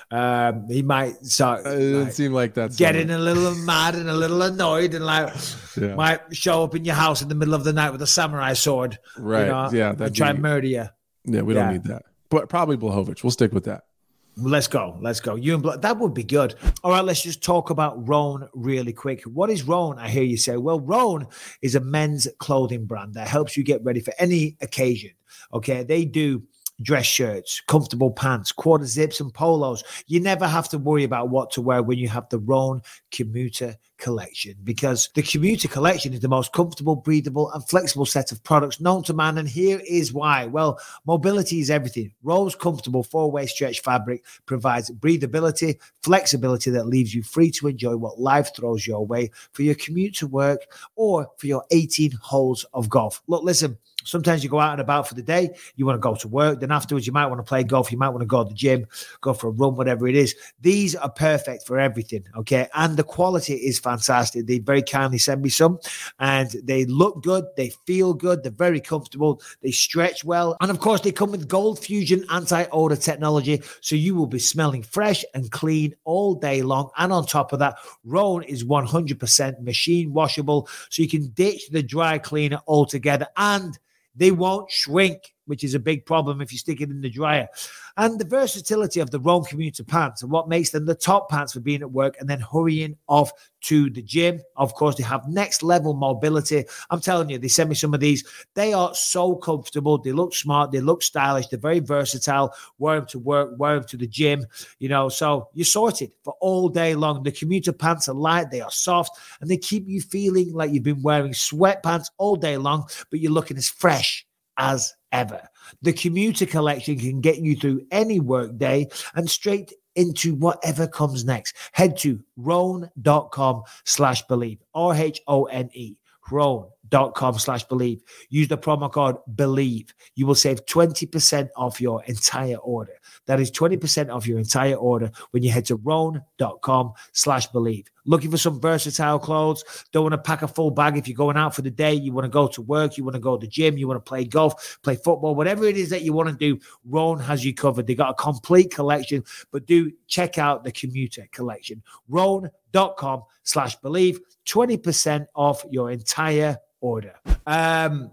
F: um, he might start
G: Uh, It doesn't
F: like,
G: seem like that's
F: getting a little mad and a little annoyed, and like
G: Yeah.
F: might show up in your house in the middle of the night with a samurai sword,
G: Right.
F: You know,
G: Yeah,
F: and
G: that'd
F: try
G: be-
F: and murder you.
G: Yeah, we
F: Yeah.
G: don't need that. But probably Blachowicz. We'll stick with that.
F: Let's go. Let's go. You and Bla- that would be good. All right, let's just talk about Rhone really quick. What is Rhone? I hear you say. Well, Rhone is a men's clothing brand that helps you get ready for any occasion. Okay, they do dress shirts, comfortable pants, quarter zips, and polos. You never have to worry about what to wear when you have the Rhone Commuter Collection, because the Commuter Collection is the most comfortable, breathable, and flexible set of products known to man. And here is why. Well, mobility is everything. Rhone's comfortable four-way stretch fabric provides breathability, flexibility that leaves you free to enjoy what life throws your way for your commute to work or for your eighteen holes of golf. Look, listen. Sometimes you go out and about for the day, you want to go to work, then afterwards you might want to play golf, you might want to go to the gym, go for a run, whatever it is. These are perfect for everything, okay? And the quality is fantastic. They very kindly send me some, and they look good, they feel good, they're very comfortable, they stretch well, and of course they come with Gold Fusion anti-odor technology, so you will be smelling fresh and clean all day long. And on top of that, Rhone is one hundred percent machine washable, so you can ditch the dry cleaner altogether, and they won't shrink, which is a big problem if you stick it in the dryer. And the versatility of the Rhone Commuter pants and what makes them the top pants for being at work and then hurrying off to the gym. Of course, they have next level mobility. I'm telling you, they sent me some of these. They are so comfortable. They look smart. They look stylish. They're very versatile. Wear them to work, wear them to the gym, you know, so you're sorted for all day long. The commuter pants are light. They are soft, and they keep you feeling like you've been wearing sweatpants all day long, but you're looking as fresh as ever. The Commuter Collection can get you through any work day and straight into whatever comes next. Head to rhone.com slash believe, R H O N E, rhone.com slash believe. Use the promo code BELIEVE. You will save twenty percent off your entire order. That is twenty percent off your entire order when you head to rhone.com slash believe. Looking for some versatile clothes? Don't want to pack a full bag if you're going out for the day. You want to go to work. You want to go to the gym. You want to play golf, play football, whatever it is that you want to do, Rhone has you covered. They got a complete collection, but do check out the Commuter Collection. Rhone.com slash believe. twenty percent off your entire order. Um,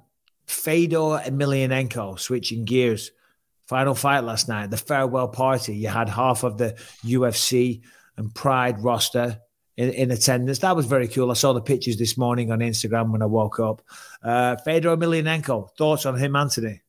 F: Fedor Emelianenko, switching gears. Final fight last night, the farewell party. You had half of the U F C and Pride roster in, in attendance. That was very cool. I saw the pictures this morning on Instagram when I woke up. Uh, Fedor Emelianenko, thoughts on him, Anthony?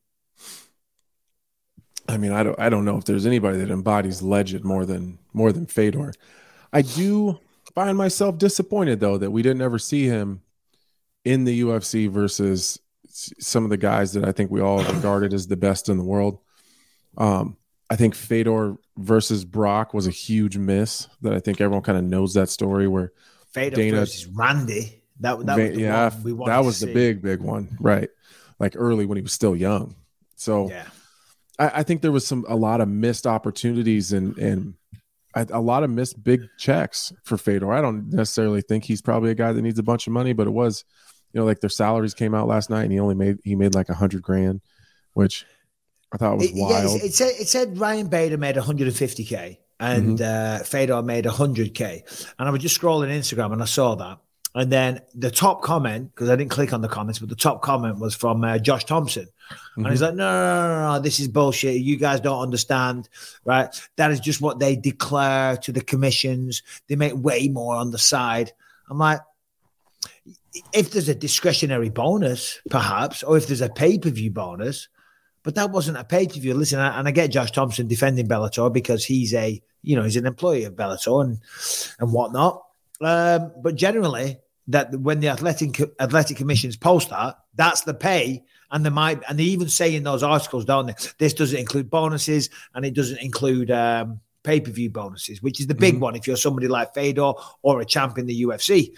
G: I mean, I don't, I don't know if there's anybody that embodies legend more than more than Fedor. I do find myself disappointed though that we didn't ever see him in the U F C versus some of the guys that I think we all regarded as the best in the world. Um, I think Fedor versus Brock was a huge miss that I think everyone kind of knows that story where
F: Fedor
G: Dana
F: versus Randy. That, that was the
G: yeah,
F: one we wanted
G: that was
F: to
G: the
F: see.
G: big, big one, right? Like early when he was still young. So
F: Yeah.
G: I, I think there was some a lot of missed opportunities and and a, a lot of missed big checks for Fedor. I don't necessarily think he's probably a guy that needs a bunch of money, but it was, you know, like their salaries came out last night and he only made he made like a hundred grand, which I thought was
F: It,
G: wild.
F: yeah, it said it said Ryan Bader made one hundred fifty K and
G: Mm-hmm.
F: uh, Fedor made one hundred K. And I was just scrolling Instagram and I saw that. And then the top comment, because I didn't click on the comments, but the top comment was from uh, Josh Thompson.
G: Mm-hmm.
F: And he's like, no, no, no, no, no, this is bullshit. You guys don't understand, right? That is just what they declare to the commissions. They make way more on the side. I'm like, if there's a discretionary bonus, perhaps, or if there's a pay-per-view bonus, but that wasn't a pay-per-view. Listen, and I get Josh Thompson defending Bellator because he's a, you know, he's an employee of Bellator and, and whatnot. Um, but generally, that when the athletic athletic commissions post that, that's the pay, and they might, and they even say in those articles, don't they? This doesn't include bonuses, and it doesn't include um, pay per view bonuses, which is the big mm-hmm. one if you're somebody like Fedor or a champ in the U F C.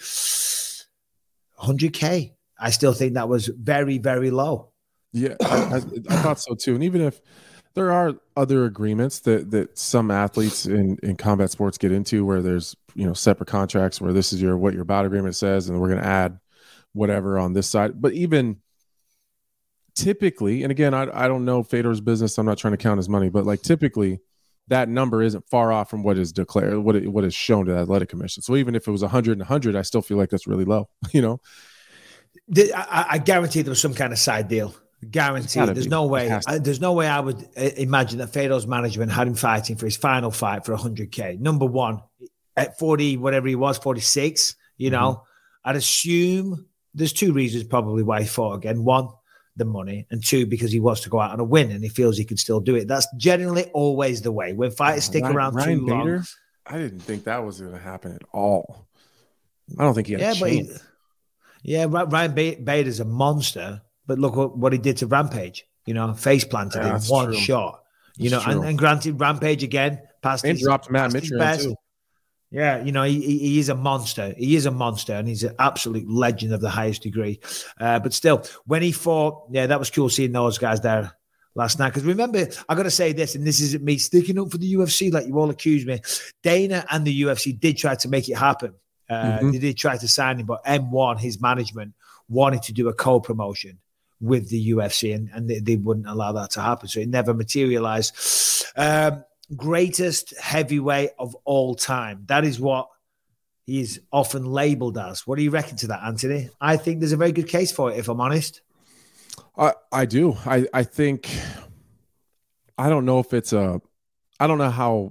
F: one hundred K. I still think that was very, very low.
G: Yeah, I, I, I thought so too. And even if there are other agreements that that some athletes in, in combat sports get into where there's, you know, separate contracts where this is your what your bout agreement says, and we're going to add whatever on this side. But even typically, and again, I, I don't know Fedor's business. I'm not trying to count his money, but like typically that number isn't far off from what is declared, what it, what is shown to the athletic commission. So even if it was one hundred and one hundred, I still feel like that's really low, you know?
F: I, I guarantee there was some kind of side deal. Guaranteed. There's be. no way. I, there's no way I would uh, imagine that Fedor's management had him fighting for his final fight for one hundred K. Number one, at forty, whatever he was, forty-six, you know, mm-hmm. I'd assume there's two reasons probably why he fought again. One, the money, and two, because he wants to go out on a win and he feels he can still do it. That's generally always the way. When fighters stick
G: Ryan,
F: around
G: Ryan
F: too
G: Bader,
F: long.
G: I didn't think that was going to happen at all. I don't think he had
F: yeah,
G: a
F: but
G: chance.
F: He, yeah, Ryan Bader's a monster. But look what, what he did to Rampage, you know, face planted
G: yeah,
F: in one
G: true.
F: shot, you
G: that's
F: know, and, and granted, Rampage again passed
G: and
F: his,
G: dropped Matt
F: passed his
G: Mitchell
F: best.
G: too.
F: Yeah, you know, he, he, he is a monster. He is a monster, and he's an absolute legend of the highest degree. Uh, but still, when he fought, yeah, that was cool seeing those guys there last night. Because remember, I got to say this, and this isn't me sticking up for the U F C like you all accuse me. Dana and the U F C did try to make it happen. Uh, mm-hmm. They did try to sign him, but M one, his management, wanted to do a co-promotion with the U F C, and, and they, they wouldn't allow that to happen. So it never materialized. Um, greatest heavyweight of all time. That is what he's often labeled as. What do you reckon to that, Anthony? I think there's a very good case for it, if I'm honest.
G: I, I do. I, I think, I don't know if it's a, I don't know how,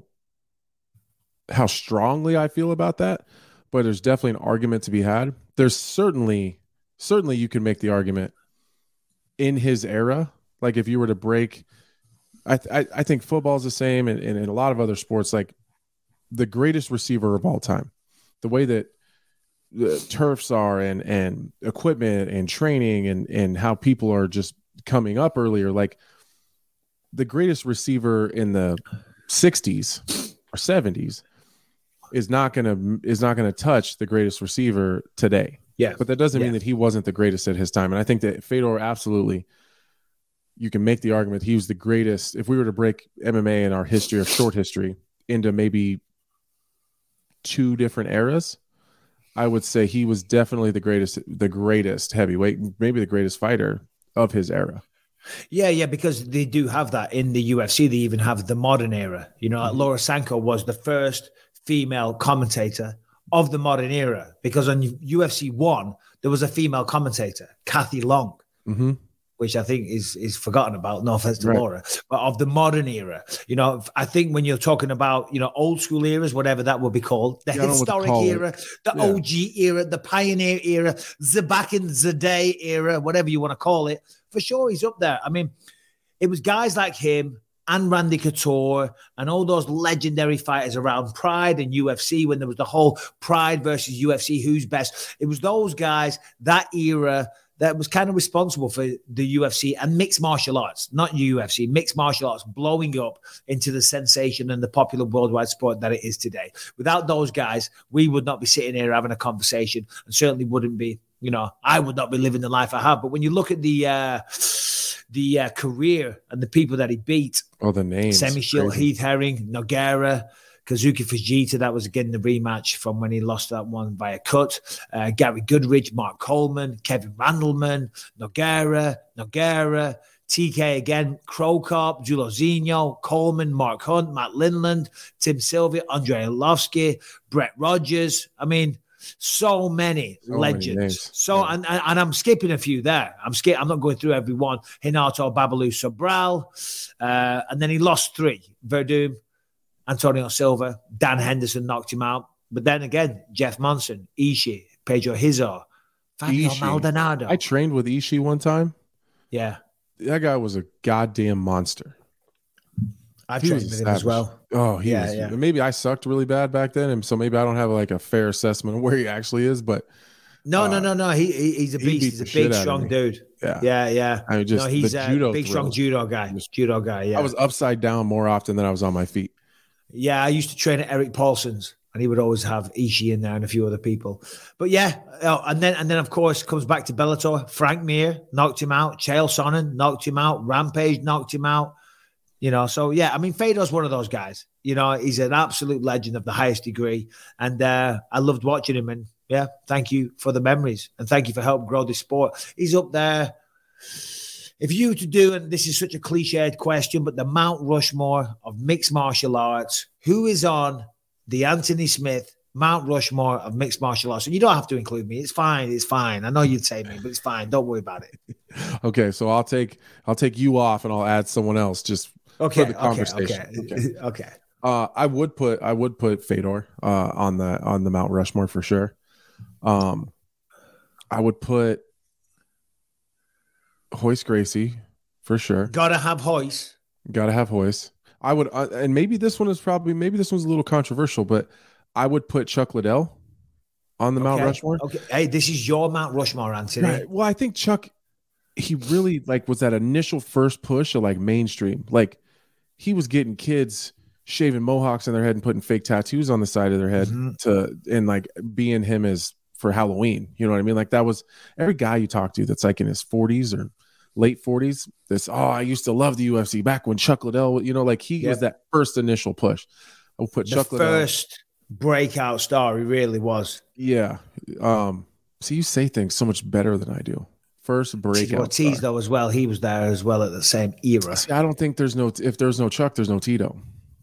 G: how strongly I feel about that, but there's definitely an argument to be had. There's certainly, certainly you can make the argument in his era. Like if you were to break, I I, I think football is the same, and, and in a lot of other sports, like the greatest receiver of all time, the way that the turfs are and and equipment and training and and how people are just coming up earlier, like the greatest receiver in the sixties or seventies is not gonna is not gonna touch the greatest receiver today.
F: Yeah,
G: but that doesn't
F: yeah.
G: mean that he wasn't the greatest at his time. And I think that Fedor, absolutely, you can make the argument he was the greatest. If we were to break M M A in our history or short history into maybe two different eras, I would say he was definitely the greatest, the greatest heavyweight, maybe the greatest fighter of his era.
F: Yeah, yeah, because they do have that in the U F C. They even have the modern era. You know, like Laura Sanko was the first female commentator of the modern era, because on U F C one, there was a female commentator, Kathy Long,
G: mm-hmm.
F: which I think is is forgotten about, no offense to
G: right.
F: Laura, but of the modern era. You know, I think when you're talking about, you know, old school eras, whatever that would be called, the
G: yeah,
F: historic era, it. the yeah. O G era, the pioneer era, the back in the day era, whatever you want to call it, for sure he's up there. I mean, it was guys like him and Randy Couture and all those legendary fighters around Pride and U F C when there was the whole Pride versus U F C, who's best. It was those guys, that era, that was kind of responsible for the U F C and mixed martial arts, not U F C, mixed martial arts blowing up into the sensation and the popular worldwide sport that it is today. Without those guys, we would not be sitting here having a conversation, and certainly wouldn't be, you know, I would not be living the life I have. But when you look at the uh, the uh, career and the people that he beat,
G: oh, the names,
F: Semi Shield, Heath Herring, Nogueira, Kazuki Fujita, that was again the rematch from when he lost that one by a cut. Uh, Gary Goodridge, Mark Coleman, Kevin Randleman, Nogueira, Nogueira, T K again, Krokop, Julio Zinho, Coleman, Mark Hunt, Matt Lindland, Tim Sylvia, Andrei Arlovsky, Brett Rogers. I mean, so many
G: so
F: legends.
G: Many
F: so
G: yeah.
F: and, and and I'm skipping a few there. I'm skip. I'm not going through every one. Renato Babalu Sobral, uh, and then he lost three. Verdum, Antonio Silva, Dan Henderson knocked him out. But then again, Jeff Monson, Ishii, Pedro Hizar, Fabio
G: Ishii.
F: Maldonado.
G: I trained with Ishii one time.
F: Yeah.
G: That guy was a goddamn monster.
F: I've
G: He
F: trained
G: was
F: with him as
G: savage.
F: well.
G: Oh, he
F: Yeah,
G: was.
F: yeah.
G: Maybe I sucked really bad back then, and so maybe I don't have like a fair assessment of where he actually is. But
F: No,
G: uh,
F: no, no, no. He, he he's a
G: he
F: beast.
G: beat
F: He's a
G: the shit
F: big,
G: out of
F: strong
G: me.
F: dude.
G: yeah,
F: Yeah, yeah.
G: I mean, just
F: no, he's
G: the
F: a
G: judo
F: big, strong
G: throws.
F: judo guy. Judo guy, yeah.
G: I was upside down more often than I was on my feet.
F: Yeah, I used to train at Eric Paulson's, and he would always have Ishii in there and a few other people. But yeah, oh, and then and then of course comes back to Bellator. Frank Mir knocked him out. Chael Sonnen knocked him out. Rampage knocked him out. You know, so yeah, I mean, Fedor's one of those guys. You know, he's an absolute legend of the highest degree, and uh, I loved watching him. And yeah, thank you for the memories, and thank you for helping grow the sport. He's up there. If you were to do, and this is such a cliched question, but the Mount Rushmore of mixed martial arts, who is on the Anthony Smith Mount Rushmore of mixed martial arts? And you don't have to include me. It's fine. It's fine. I know you'd say me, but it's fine. Don't worry about it.
G: Okay, so I'll take I'll take you off, and I'll add someone else just
F: Okay.
G: for the conversation.
F: Okay.
G: Okay.
F: Okay.
G: Uh, I would put I would put Fedor uh, on the on the Mount Rushmore for sure. Um, I would put Hoist Gracie for sure.
F: Gotta have Hoist.
G: Got to have Hoist. I would, uh, and maybe this one is probably maybe this one's a little controversial, but I would put Chuck Liddell on the
F: Okay.
G: Mount Rushmore.
F: Okay. Hey, this is your Mount Rushmore, Anthony.
G: Right. Well, I think Chuck, he really like was that initial first push of like mainstream. Like he was getting kids shaving mohawks in their head and putting fake tattoos on the side of their head
F: Mm-hmm.
G: to and like being him as for Halloween. You know what I mean? Like that was every guy you talk to that's like in his forties or late forties. This oh, I used to love the U F C back when Chuck Liddell. You know, like he
F: Yeah.
G: was that first initial push. I'll put
F: The
G: Chuck Liddell.
F: first breakout star, he really was.
G: Yeah. Um. See, you say things so much better than I do. First breakout.
F: Ortiz,
G: star.
F: though, as well. He was there as well at the same era.
G: See, I don't think there's no if there's no Chuck, there's no Tito.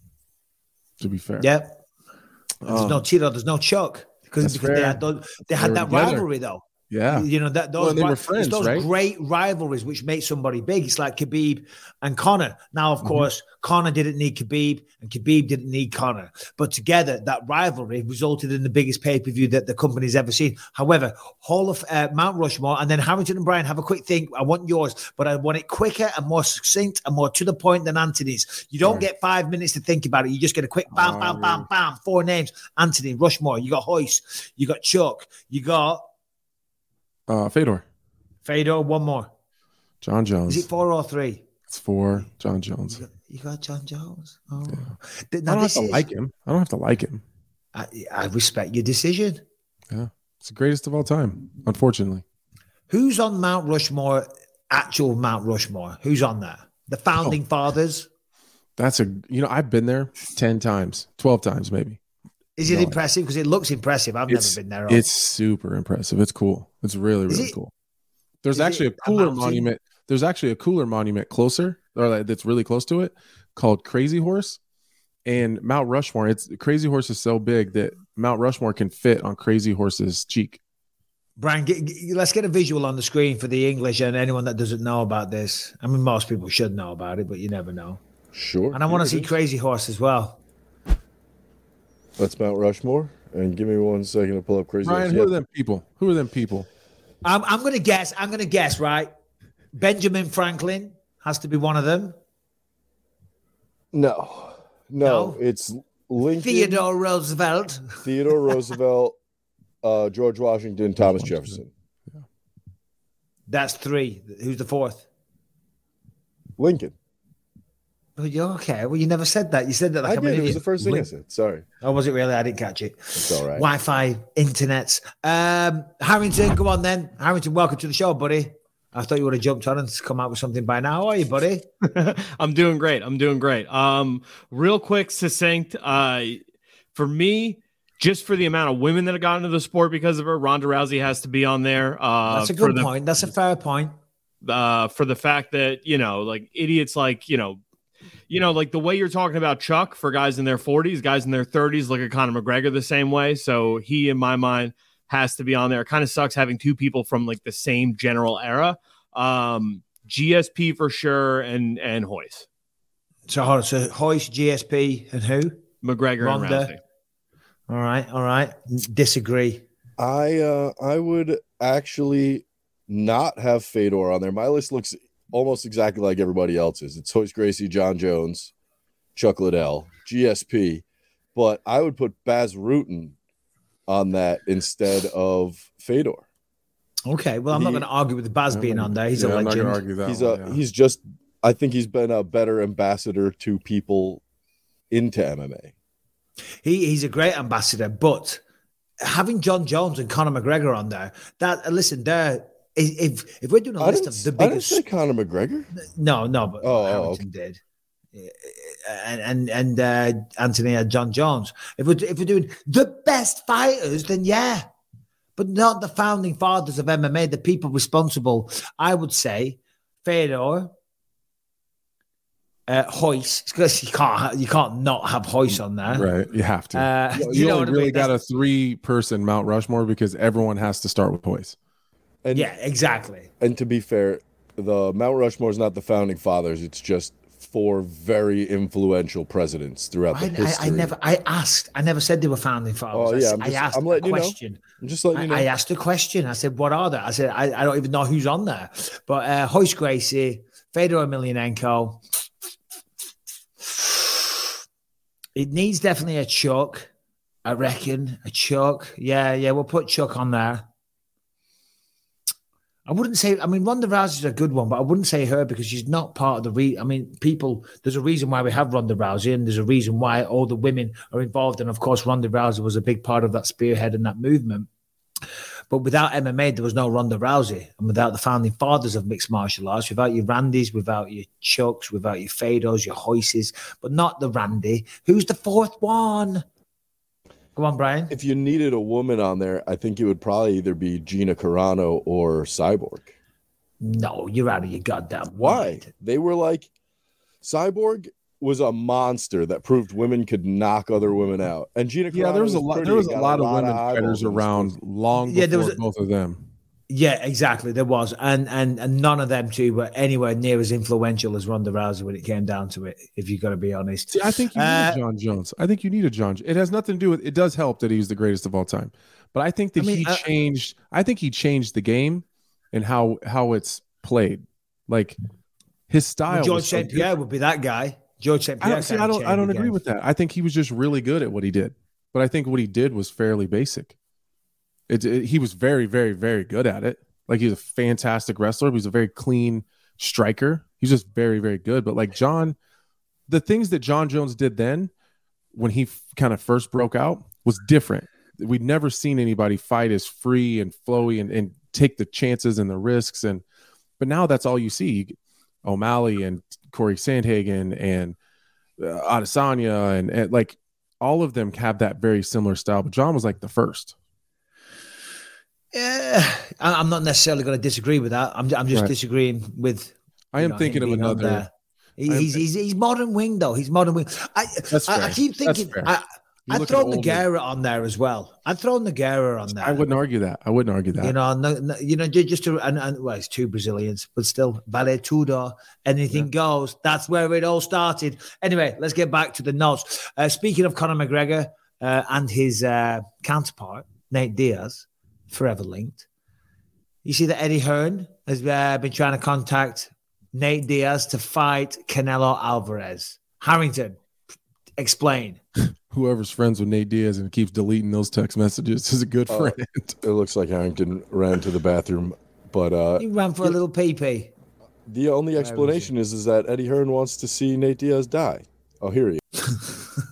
G: To be fair.
F: Yep. There's
G: Um,
F: no Tito, there's no Chuck. Because,
G: That's
F: because they
G: fair.
F: had, those, they had
G: They were
F: that
G: together.
F: rivalry, though.
G: Yeah.
F: You know, that those,
G: Well, they were
F: ri-
G: friends,
F: it's those
G: right?
F: great rivalries which make somebody big. It's like Khabib and Conor. Now, of
G: Mm-hmm.
F: course, Conor didn't need Khabib and Khabib didn't need Conor. But together, that rivalry resulted in the biggest pay-per-view that the company's ever seen. However, Hall of uh, Mount Rushmore and then Harrington and Bryan, have a quick think. I want yours, but I want it quicker and more succinct and more to the point than Anthony's. You don't
G: Right.
F: get five minutes to think about it. You just get a quick bam,
G: Oh,
F: bam, bam,
G: really?
F: bam. Four names. Anthony, Rushmore. You got Hoist. You got Chuck. You got
G: Uh, Fedor,
F: Fedor. One more.
G: John Jones.
F: Is it four or three?
G: It's four. John Jones.
F: You got, you got John Jones. Oh, Th-
G: I
F: now
G: don't have
F: this
G: to
F: is,
G: like him. I don't have to like him.
F: I, I respect your decision.
G: Yeah, it's the greatest of all time. Unfortunately,
F: Who's on Mount Rushmore? Actual Mount Rushmore. Who's on there? The founding fathers.
G: that's a you know I've been there ten times, twelve times maybe.
F: Is it
G: No.
F: impressive? Because it looks impressive. I've
G: It's
F: never been there.
G: it's super impressive. It's cool. It's really
F: Is
G: really
F: it-
G: cool. There's
F: is
G: actually
F: it
G: a cooler
F: a mountain?
G: monument. There's actually a cooler monument closer, or like, that's really close to it, called Crazy Horse. And Mount Rushmore, it's Crazy Horse is so big that Mount Rushmore can fit on Crazy Horse's cheek.
F: Brian, get, get- let's get a visual on the screen for the English and anyone that doesn't know about this. I mean, most people should know about it, but you never know.
I: Sure.
F: And I want to
I: here
F: see
I: it is.
F: Crazy Horse as well.
I: That's Mount Rushmore. And give me one second to pull up Crazy
G: Ryan,
I: Horse.
G: who
I: Yep.
G: are them people? Who are them people?
F: I'm, I'm going to guess. I'm going to guess, right? Benjamin Franklin has to be one of them.
I: No, no,
F: No?
I: it's Lincoln,
F: Theodore Roosevelt.
I: Theodore Roosevelt, uh, George Washington, Thomas Jefferson.
F: That's three. Who's the fourth?
I: Lincoln.
F: Oh, you're okay. Well, you never said that. You said that like
I: I
F: I'm
I: did.
F: an
I: It was
F: idiot.
I: the first thing
F: Lin-
I: I said. Sorry.
F: Oh, was it really? I didn't catch it.
I: It's all right.
F: Wi-Fi, internets. Um, Harrington, go on then. Harrington, welcome to the show, buddy. I thought you would have jumped on and come out with something by now. How are you, buddy?
J: I'm doing great. I'm doing great. Um, real quick, succinct. Uh, for me, just for the amount of women that have gotten into the sport because of her, Ronda Rousey has to be on there. Uh,
F: That's a good
J: the,
F: point. That's a fair point.
J: Uh, for the fact that, you know, like idiots like, you know, you know, like the way you're talking about Chuck for guys in their forties, guys in their thirties look at Conor McGregor the same way. So he, in my mind, has to be on there. It kind of sucks having two people from like the same general era. Um, G S P for sure, and and Hoyce.
F: So hold on. So Hoyce, G S P, and who?
J: McGregor
F: Ronda.
J: and Rousey.
F: All right, all right. Disagree.
I: I uh, I would actually not have Fedor on there. My list looks almost exactly like everybody else's. It's Hoyce Gracie, John Jones, Chuck Liddell, G S P, but I would put Baz Rutten on that instead of Fedor.
F: Okay, well, I'm
I: He-
F: not going to argue with Baz being on there. He's
G: Yeah,
F: a
G: I'm not
F: legend.
G: gonna argue that.
I: He's
G: one,
I: a
G: yeah.
I: he's just I think he's been a better ambassador to people into M M A.
F: He he's a great ambassador, but having John Jones and Conor McGregor on there, that uh, listen, there if if we're doing a
I: I
F: list
I: didn't,
F: of the
I: I didn't
F: biggest,
I: say Conor McGregor.
F: no, no, but
I: Oh, oh,
F: Harrington
I: okay.
F: did, and and and uh, Anthony had John Jones. If we're if we're doing the best fighters, then yeah, but not the founding fathers of M M A, the people responsible. I would say Fedor. Uh, Hoyce, because you can't you can't not have Hoyce on there,
G: Right, you have to.
F: Uh,
G: you
F: you know
G: only
F: what I
G: really
F: mean?
G: got a three-person Mount Rushmore because everyone has to start with Hoyce.
I: And
F: Yeah, exactly.
I: and to be fair, the Mount Rushmore is not the founding fathers. It's just four very influential presidents throughout the
F: I,
I: history.
F: I, I never, I asked, I never said they were founding fathers.
I: Oh,
F: I
I: yeah,
F: s-
I: I'm
F: I,
I: just-
F: asked
I: I'm letting
F: a
I: you know.
F: question.
I: I'm just letting
F: I,
I: you know.
F: I asked a question. I said, "What are they?" I said, "I, I don't even know who's on there." But uh, Hoyce Gracie, Fedor Emelianenko. It needs definitely a Chuck, I reckon. A Chuck, yeah, yeah. We'll put Chuck on there. I wouldn't say. I mean, Ronda Rousey's a good one, but I wouldn't say her because she's not part of the. Re- I mean, people. There's a reason why we have Ronda Rousey, and there's a reason why all the women are involved. And of course, Ronda Rousey was a big part of that spearhead and that movement. But without M M A, there was no Ronda Rousey, and without the founding fathers of mixed martial arts, without your Randys, without your Chucks, without your Fedors, your Hoyces, but not the Randy. Who's the fourth one? Go on, Brian.
I: If you needed a woman on there, I think it would probably either be Gina Carano or Cyborg.
F: No, you're out of your goddamn
I: Why?
F: mind.
I: They were like, Cyborg was a monster that proved women could knock other women out, and Gina Carano
G: Yeah, there was a lot.
I: pretty
G: There was a
I: and got
G: lot of women
I: eyeballs
G: fighters
I: in the
G: around
I: sport.
G: long
F: Yeah,
G: before
F: there was a-
G: both of them.
F: Yeah, exactly. There was, and and and none of them two were anywhere near as influential as Ronda Rousey when it came down to it. If you got to be honest,
G: See, I think you need
F: Uh,
G: a John Jones. I think you need a John. It has nothing to do with. It does help that he's the greatest of all time, but I think that
F: I mean,
G: he
F: uh,
G: changed. I think he changed the game and how how it's played. Like his style.
F: George
G: was so
F: Saint Pierre
G: different.
F: would be that guy. George Saint
G: I
F: Pierre.
G: don't see. I don't. I don't agree with that. I think he was just really good at what he did. But I think what he did was fairly basic. It, it he was very, very, very good at it. Like he's a fantastic wrestler. But he's a very clean striker. He's just very, very good. But like John, the things that John Jones did then, when he f- kind of first broke out, was different. We'd never seen anybody fight as free and flowy and, and take the chances and the risks. And but now that's all you see. O'Malley and Corey Sandhagen and uh, Adesanya and, and like all of them have that very similar style. But John was like the first.
F: Yeah, I- I'm not necessarily going to disagree with that. I'm I'm just
G: Right.
F: disagreeing with.
G: I
F: you
G: am
F: know,
G: thinking
F: him
G: of
F: being on
G: another.
F: there. He,
G: I am
F: he's, he's he's modern wing though. He's modern wing. I
G: That's
F: I, I
G: fair.
F: keep
G: That's
F: thinking.
G: fair.
F: I,
G: You
F: I'd
G: look
F: throw
G: at older-
F: Nogueira on there as well. I'd throw Nogueira on there.
G: I wouldn't argue that. I wouldn't argue that.
F: You know, no, no, you know, ju- just to, and, and well, it's two Brazilians, but still, Vale Tudo, anything goes. That's where it all started. Anyway, let's get back to the notes. Uh, speaking of Conor McGregor uh, and his uh, counterpart, Nate Diaz, forever linked. You see that Eddie Hearn has uh, been trying to contact Nate Diaz to fight Canelo Alvarez. Harrington, explain.
G: Whoever's friends with Nate Diaz and keeps deleting those text messages is a good
I: Uh,
G: friend.
I: It looks like Harrington ran to the bathroom But uh,
F: He ran for a little pee-pee.
I: The only explanation is is that Eddie Hearn wants to see Nate Diaz die. Oh, here he is.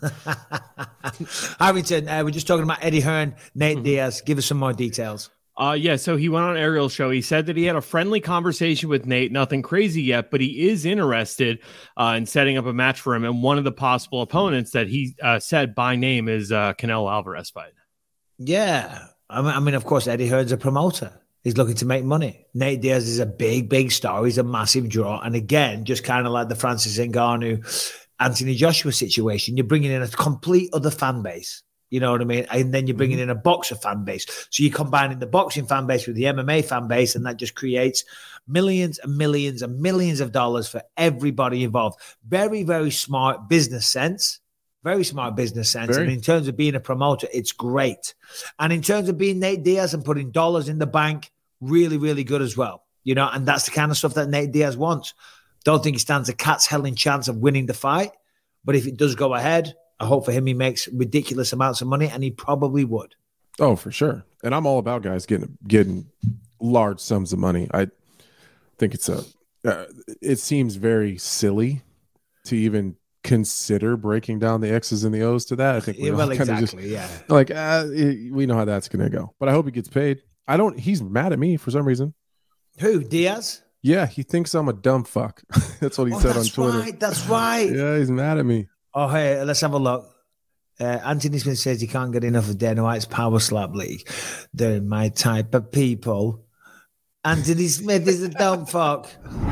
F: Harrington, uh, we're just talking about Eddie Hearn, Nate Diaz. Give us some more details.
J: Uh, yeah, so he went on Ariel's show. He said that he had a friendly conversation with Nate, nothing crazy yet, but he is interested uh, in setting up a match for him. And one of the possible opponents that he uh, said by name is uh, Canelo Alvarez fight.
F: Yeah. I mean, I mean, of course, Eddie Hearn's a promoter. He's looking to make money. Nate Diaz is a big, big star. He's a massive draw. And again, just kind of like the Francis Ngannou, Anthony Joshua situation, you're bringing in a complete other fan base. You know what I mean? And then you're bringing mm-hmm. in a boxer fan base. So you're combining the boxing fan base with the M M A fan base, and that just creates millions and millions and millions of dollars for everybody involved. Very, very smart business sense. Very smart business sense. Very. And in terms of being a promoter, it's great. And in terms of being Nate Diaz and putting dollars in the bank, really, really good as well. You know, and that's the kind of stuff that Nate Diaz wants. Don't think he stands a cat's helling chance of winning the fight. But if it does go ahead, I hope for him he makes ridiculous amounts of money, and he probably would.
G: Oh, for sure. And I'm all about guys getting getting large sums of money. I think it's a uh, it seems very silly to even consider breaking down the X's and the O's to that. I think we're
F: yeah, well,
G: kind of
F: exactly,
G: just
F: yeah.
G: like uh, we know how that's going to go. But I hope he gets paid. I don't. He's mad at me for some reason.
F: Who, Diaz?
G: Yeah, he thinks I'm a dumb fuck. That's what he
F: oh,
G: said on
F: that's
G: Twitter.
F: Right, that's right.
G: Yeah, he's mad at me.
F: Oh, hey, let's have a look. Uh, Anthony Smith says he can't get enough of Dana White's Power Slap League. They're my type of people. Anthony Smith is a dumb fuck.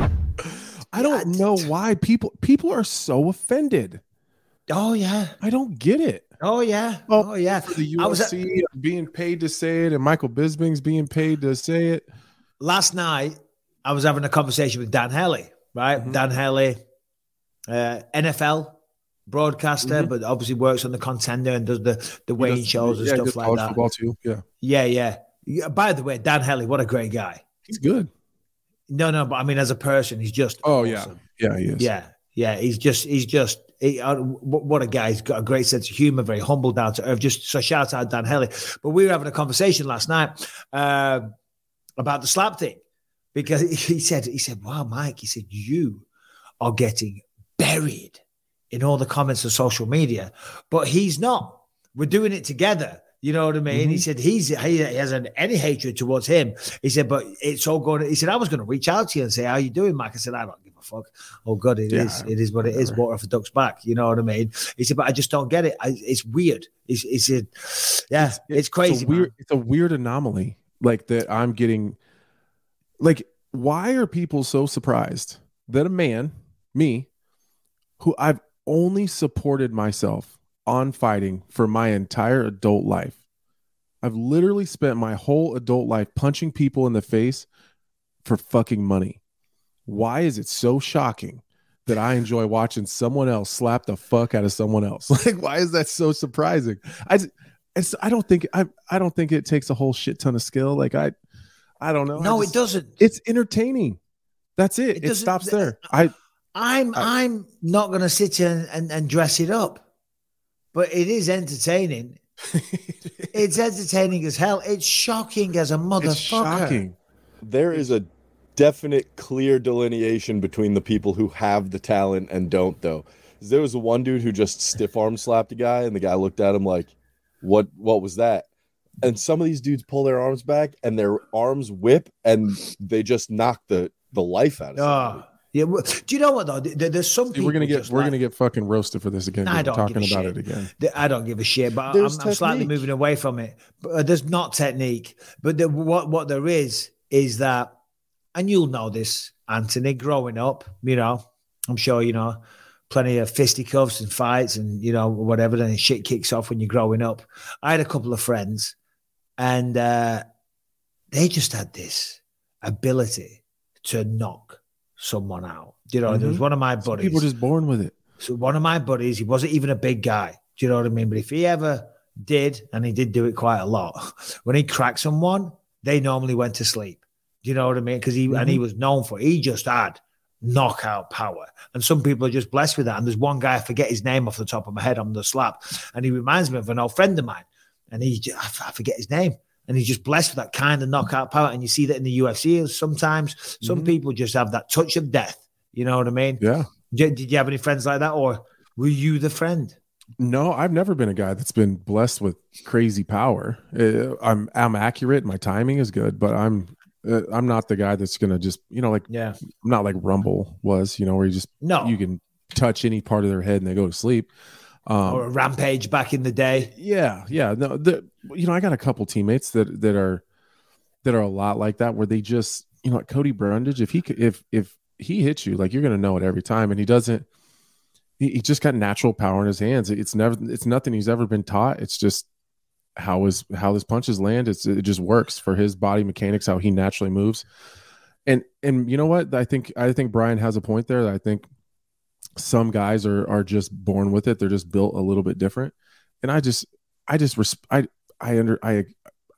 G: I don't know why people people are so offended.
F: Oh, yeah.
G: I don't get it.
F: Oh, yeah.
G: Oh,
F: oh yeah.
G: The U F C at- being paid to say it, and Michael Bisping's being paid to say it.
F: Last night, I was having a conversation with Dan Hellie, right? Mm-hmm. Dan Hellie, uh, N F L broadcaster, mm-hmm. but obviously works on the Contender and does the, the weighing shows and
G: yeah,
F: stuff like that.
G: Football too. Yeah.
F: yeah, yeah, yeah. By the way, Dan Hellie, what a great guy.
G: He's good.
F: No, no, but I mean, as a person, he's just
G: oh
F: awesome.
G: yeah, yeah, he is.
F: Yeah, yeah, he's just he's just he, uh, what a guy. He's got a great sense of humor, very humble, down to earth. Just so shout out Dan Hellie. But we were having a conversation last night uh, about the slap thing. Because he said, he said, wow, Mike, he said, you are getting buried in all the comments on social media, but he's not. We're doing it together. You know what I mean? Mm-hmm. He said, he's, he hasn't any hatred towards him. He said, but it's all going, he said, I was going to reach out to you and say, how you doing, Mike? I said, I don't give a fuck. Oh God, it yeah, is. It is what it is. Water for ducks back. You know what I mean? He said, but I just don't get it. I, it's weird. He, he said, yeah, it's, it's crazy.
G: It's a, weird, it's a weird anomaly like that. I'm getting like, why are people so surprised that a man, me, who I've only supported myself on fighting for my entire adult life, I've literally spent my whole adult life punching people in the face for fucking money. Why is it so shocking that I enjoy watching someone else slap the fuck out of someone else? Like, why is that so surprising? I, it's, I don't think I, I don't think it takes a whole shit ton of skill. Like I, I don't know.
F: No,
G: just,
F: it doesn't.
G: It's entertaining. That's it. It, it stops there. I,
F: I'm, I, I'm not going to sit here and, and, and dress it up, but it is entertaining. It's entertaining as hell. It's shocking as a motherfucker. It's shocking.
I: There is a definite, clear delineation between the people who have the talent and don't, though. There was one dude who just stiff arm slapped a guy, and the guy looked at him like, "What? What was that?" And some of these dudes pull their arms back, and their arms whip, and they just knock the the life out of somebody.
F: Oh, yeah. Do you know what though? There's some people
G: we're gonna get we're like, gonna get fucking roasted for this again.
F: I don't
G: talking
F: give a
G: about
F: shit.
G: it again.
F: I don't give a shit, but I'm, I'm slightly moving away from it. But uh, there's not technique, but the, what what there is is that, and you'll know this, Anthony. Growing up, you know, I'm sure you know. Plenty of fisticuffs and fights and, you know, whatever. Then shit kicks off when you're growing up. I had a couple of friends and uh, they just had this ability to knock someone out. You know, mm-hmm. There was one of my buddies.
G: Some people are just born with it.
F: So one of my buddies, he wasn't even a big guy. Do you know what I mean? But if he ever did, and he did do it quite a lot, when he cracked someone, they normally went to sleep. Do you know what I mean? Because he, mm-hmm. and he was known for, he just had knockout power, and some people are just blessed with that. And there's one guy, I forget his name off the top of my head on the slap, and he reminds me of an old friend of mine, and he I forget his name, and he's just blessed with that kind of knockout power. And you see that in the U F C. Sometimes some
G: Mm-hmm.
F: people just have that touch of death. You know what I mean?
G: Yeah.
F: Did, did you have any friends like that, or were you the friend?
G: No, I've never been a guy that's been blessed with crazy power. Uh, I'm I'm accurate. My timing is good, but I'm uh, I'm not the guy that's gonna just you know like
F: Yeah.
G: I'm not like Rumble was. You know where you just
F: No.
G: you can touch any part of their head and they go to sleep. Um,
F: Or a Rampage back in the day.
G: Yeah, yeah. No, the, you know, I got a couple teammates that that are that are a lot like that, where they just, you know, like Cody Brundage. If he could- if if he hits you, like you're gonna know it every time, and he doesn't. He, he just got natural power in his hands. It's never, it's nothing he's ever been taught. It's just how his how his punches land. It's it just works for his body mechanics, how he naturally moves. And and you know what? I think I think Brian has a point there. I think some guys are are just born with it. They're just built a little bit different. And I just I just res- I I under I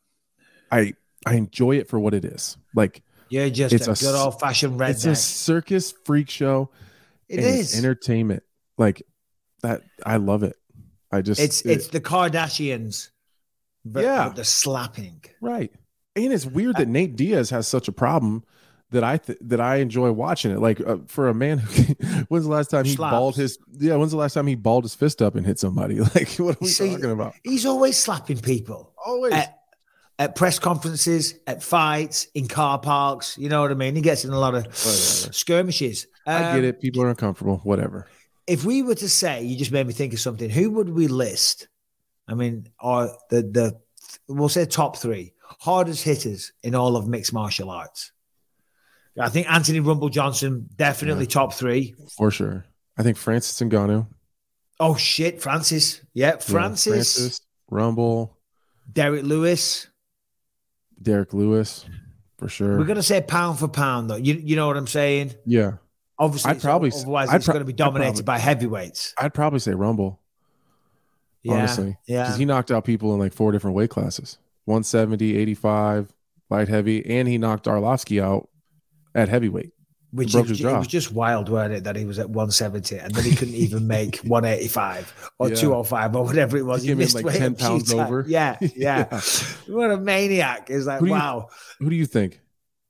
G: I I enjoy it for what it is. Like
F: You're just
G: it's
F: a,
G: a
F: good old fashioned redneck.
G: it's a circus freak show.
F: It
G: and
F: is.
G: it's entertainment. Like that, I love it. I just
F: It's
G: it-
F: it's the Kardashians, but,
G: Yeah.
F: but the slapping.
G: right. And it's weird that Nate Diaz has such a problem that I th- that I enjoy watching it. Like uh, for a man who, when's the last time he
F: Slaps.
G: balled his yeah? When's the last time he balled his fist up and hit somebody? Like what are we
F: See,
G: talking about?
F: He's always slapping people.
G: Always.
F: At, at press conferences, at fights, in car parks. You know what I mean? He gets in a lot of
G: Whatever.
F: skirmishes.
G: I
F: Um,
G: get it. People are uncomfortable. Whatever.
F: If we were to say, you just made me think of something. Who would we list? I mean, or the the we'll say top three hardest hitters in all of mixed martial arts. I think Anthony Rumble Johnson definitely
G: Yeah.
F: top three.
G: For sure. I think Francis Ngannou.
F: Oh shit, Francis. Yeah, Francis,
G: Yeah, Francis, Rumble,
F: Derek Lewis.
G: Derek Lewis, for sure.
F: We're gonna say pound for pound, though. You you know what I'm saying?
G: yeah.
F: Obviously,
G: I'd
F: it's-
G: probably-
F: otherwise
G: I'd
F: it's
G: pro-
F: going to be
G: I'd
F: dominated
G: probably-
F: by heavyweights.
G: I'd probably say Rumble.
F: Yeah,
G: Honestly,
F: yeah.
G: because he knocked out people in like four different weight classes: one seventy, eighty-five, light heavy, and he knocked Arlovsky out at heavyweight.
F: Which
G: broke
F: is,
G: his
F: it
G: jaw.
F: was just wild, wasn't it? That he was at one seventy and then he couldn't even make one eighty-five or
G: Yeah.
F: two oh five or whatever it was.
G: He
F: He,
G: came in
F: missed
G: like
F: weight
G: ten
F: a few
G: pounds
F: times.
G: over.
F: Yeah, yeah,
G: Yeah.
F: What a maniac! It's like
G: Who do you-
F: wow.
G: Who do you think?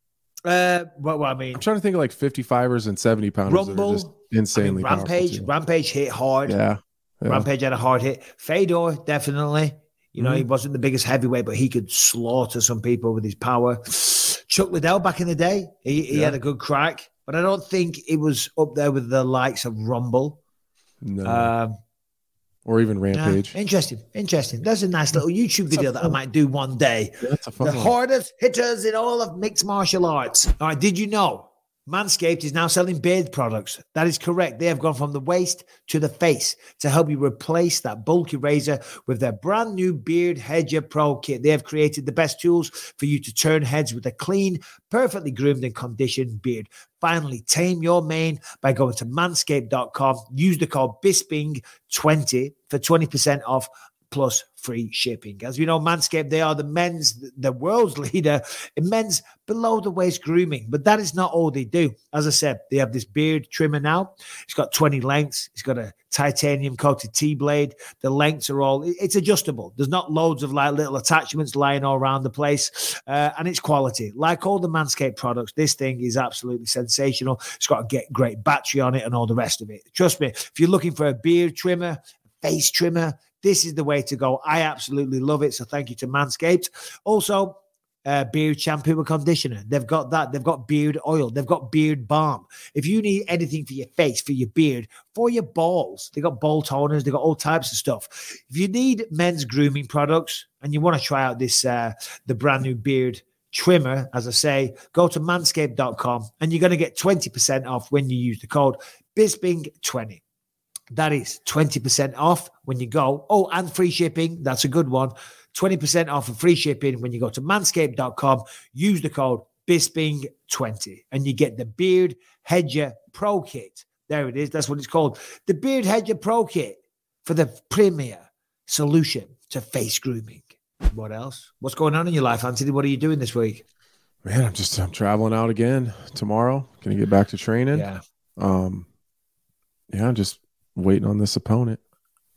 F: Uh, well, well, I mean,
G: I'm trying to think of like fifty-fivers and seventy pounders that are
F: Rumble,
G: just
F: I mean,
G: insanely
F: Rampage.
G: powerful.
F: Rampage hit hard.
G: too. Yeah. yeah.
F: Rampage had a hard hit. Fedor, definitely. You know,
G: Mhm.
F: he wasn't the biggest heavyweight, but he could slaughter some people with his power. Chuck Liddell back in the day, he, he
G: Yeah.
F: had a good crack, but I don't think it was up there with the likes of Rumble.
G: No.
F: Um,
G: or even
F: yeah,
G: Rampage.
F: interesting, interesting. That's a nice little YouTube video that I might do one day.
G: Yeah, that's a fun
F: The
G: one.
F: hardest hitters in all of mixed martial arts. All right, did you know Manscaped is now selling beard products? That is correct. They have gone from the waist to the face to help you replace that bulky razor with their brand new Beard Hedger Pro Kit. They have created the best tools for you to turn heads with a clean, perfectly groomed and conditioned beard. Finally, tame your mane by going to manscaped dot com. Use the code Bisping twenty for twenty percent off plus free shipping. As we know, Manscaped, they are the men's, the world's leader in men's below the waist grooming. But that is not all they do. As I said, they have this beard trimmer now. It's got twenty lengths. It's got a titanium coated T-blade. The lengths are all, it's adjustable. There's not loads of like little attachments lying all around the place. Uh, and it's quality. Like all the Manscaped products, this thing is absolutely sensational. It's got a get great battery on it and all the rest of it. Trust me, if you're looking for a beard trimmer, face trimmer, this is the way to go. I absolutely love it. So thank you to Manscaped. Also, uh, beard shampoo and conditioner. They've got that. They've got beard oil. They've got beard balm. If you need anything for your face, for your beard, for your balls, they got ball toners. They got all types of stuff. If you need men's grooming products and you want to try out this, uh, the brand new beard trimmer, as I say, go to manscaped dot com and you're going to get twenty percent off when you use the code Bisping twenty. That is twenty percent off when you go. Oh, and free shipping. That's a good one. twenty percent off and free shipping when you go to manscaped dot com. Use the code Bisping twenty and you get the Beard Hedger Pro Kit. There it is. That's what it's called. The Beard Hedger Pro Kit for the premier solution to face grooming. What else? What's going on in your life, Anthony? What are you doing this week?
G: Man, I'm just I'm traveling out again tomorrow. Gonna get back to training.
F: Yeah.
G: Um, yeah, I'm just waiting on this opponent.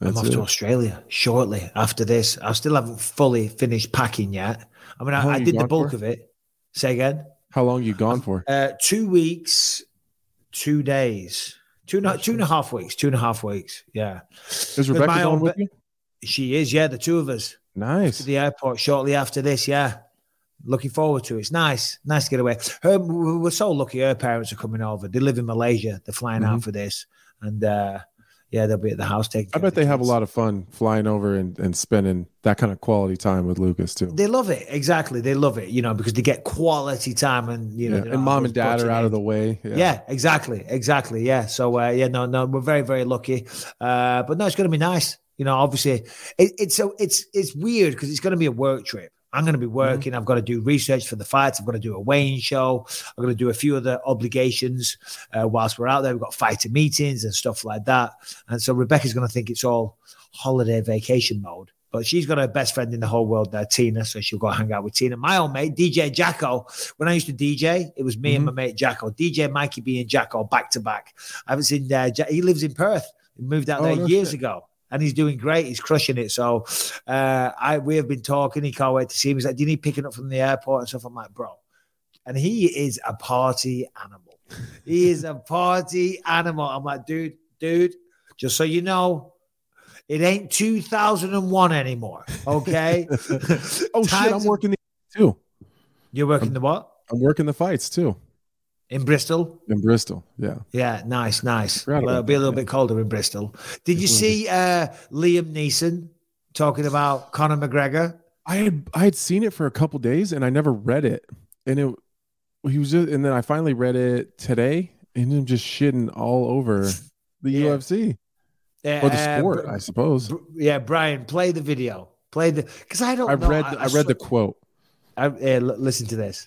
F: I'm off
G: it.
F: to Australia shortly after this. I still haven't fully finished packing yet. I mean, I, I did the bulk for? of it. Say again.
G: How long you gone for?
F: Uh, two weeks, two days, two and, two and a half weeks, two and a half weeks. Yeah.
G: Is Rebecca going with you?
F: She is. Yeah, the two of us.
G: Nice.
F: To the airport shortly after this. Yeah. Looking forward to it. It's nice. Nice to get away. Her, we're so lucky her parents are coming over. They live in Malaysia. They're flying mm-hmm. out for this. And, uh, yeah, they'll be at the house taking.
G: I bet the they kids. have a lot of fun flying over and, and spending that kind of quality time with Lucas too.
F: They love it, exactly. They love it, you know, because they get quality time, and you know,
G: yeah. and mom and dad are out of the way.
F: Yeah, yeah exactly, exactly. Yeah, so uh, yeah, no, no, we're very, very lucky. Uh, but no, it's going to be nice. You know, obviously, it, it's so it's it's weird because it's going to be a work trip. I'm going to be working. Mm-hmm. I've got to do research for the fights. I've got to do a weighing show. I'm going to do a few other obligations uh, whilst we're out there. We've got fighter meetings and stuff like that. And so Rebecca's going to think it's all holiday vacation mode. But she's got her best friend in the whole world there, Tina. So she'll go hang out with Tina. My old mate, D J Jacko. When I used to D J, it was me mm-hmm. and my mate Jacko. D J Mikey B and Jacko back to back. I haven't seen uh, Jack- he lives in Perth. He moved out oh, there no years shit. ago. And he's doing great. He's crushing it. So uh, I we have been talking. He can't wait to see him. He's like, do you need picking up from the airport and stuff? I'm like, bro. And he is a party animal. He is a party animal. I'm like, dude, dude, just so you know, it ain't two thousand one anymore. Okay?
G: oh, shit, I'm working the too.
F: You're working
G: I'm,
F: the what?
G: I'm working the fights too.
F: In Bristol?
G: In Bristol, yeah.
F: Yeah, nice, nice. Well, it'll be a little bit colder in Bristol. Did you see uh, Liam Neeson talking about Conor McGregor?
G: I had I had seen it for a couple days and I never read it. And it he was just, and then I finally read it today and him just shitting all over the yeah. U F C. Yeah, or the sport, uh, I suppose.
F: Yeah, Brian, play the video. Play the because I don't
G: I
F: know.
G: read
F: I,
G: I, I read the quote.
F: I, uh, listen to this.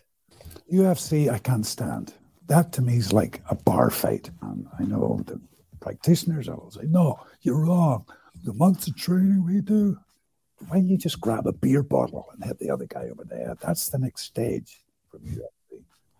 K: U F C, I can't stand. That to me is like a bar fight. And I know the practitioners will say, no, you're wrong. The months of training we do, why don't you just grab a beer bottle and hit the other guy over there? That's the next stage from U F C.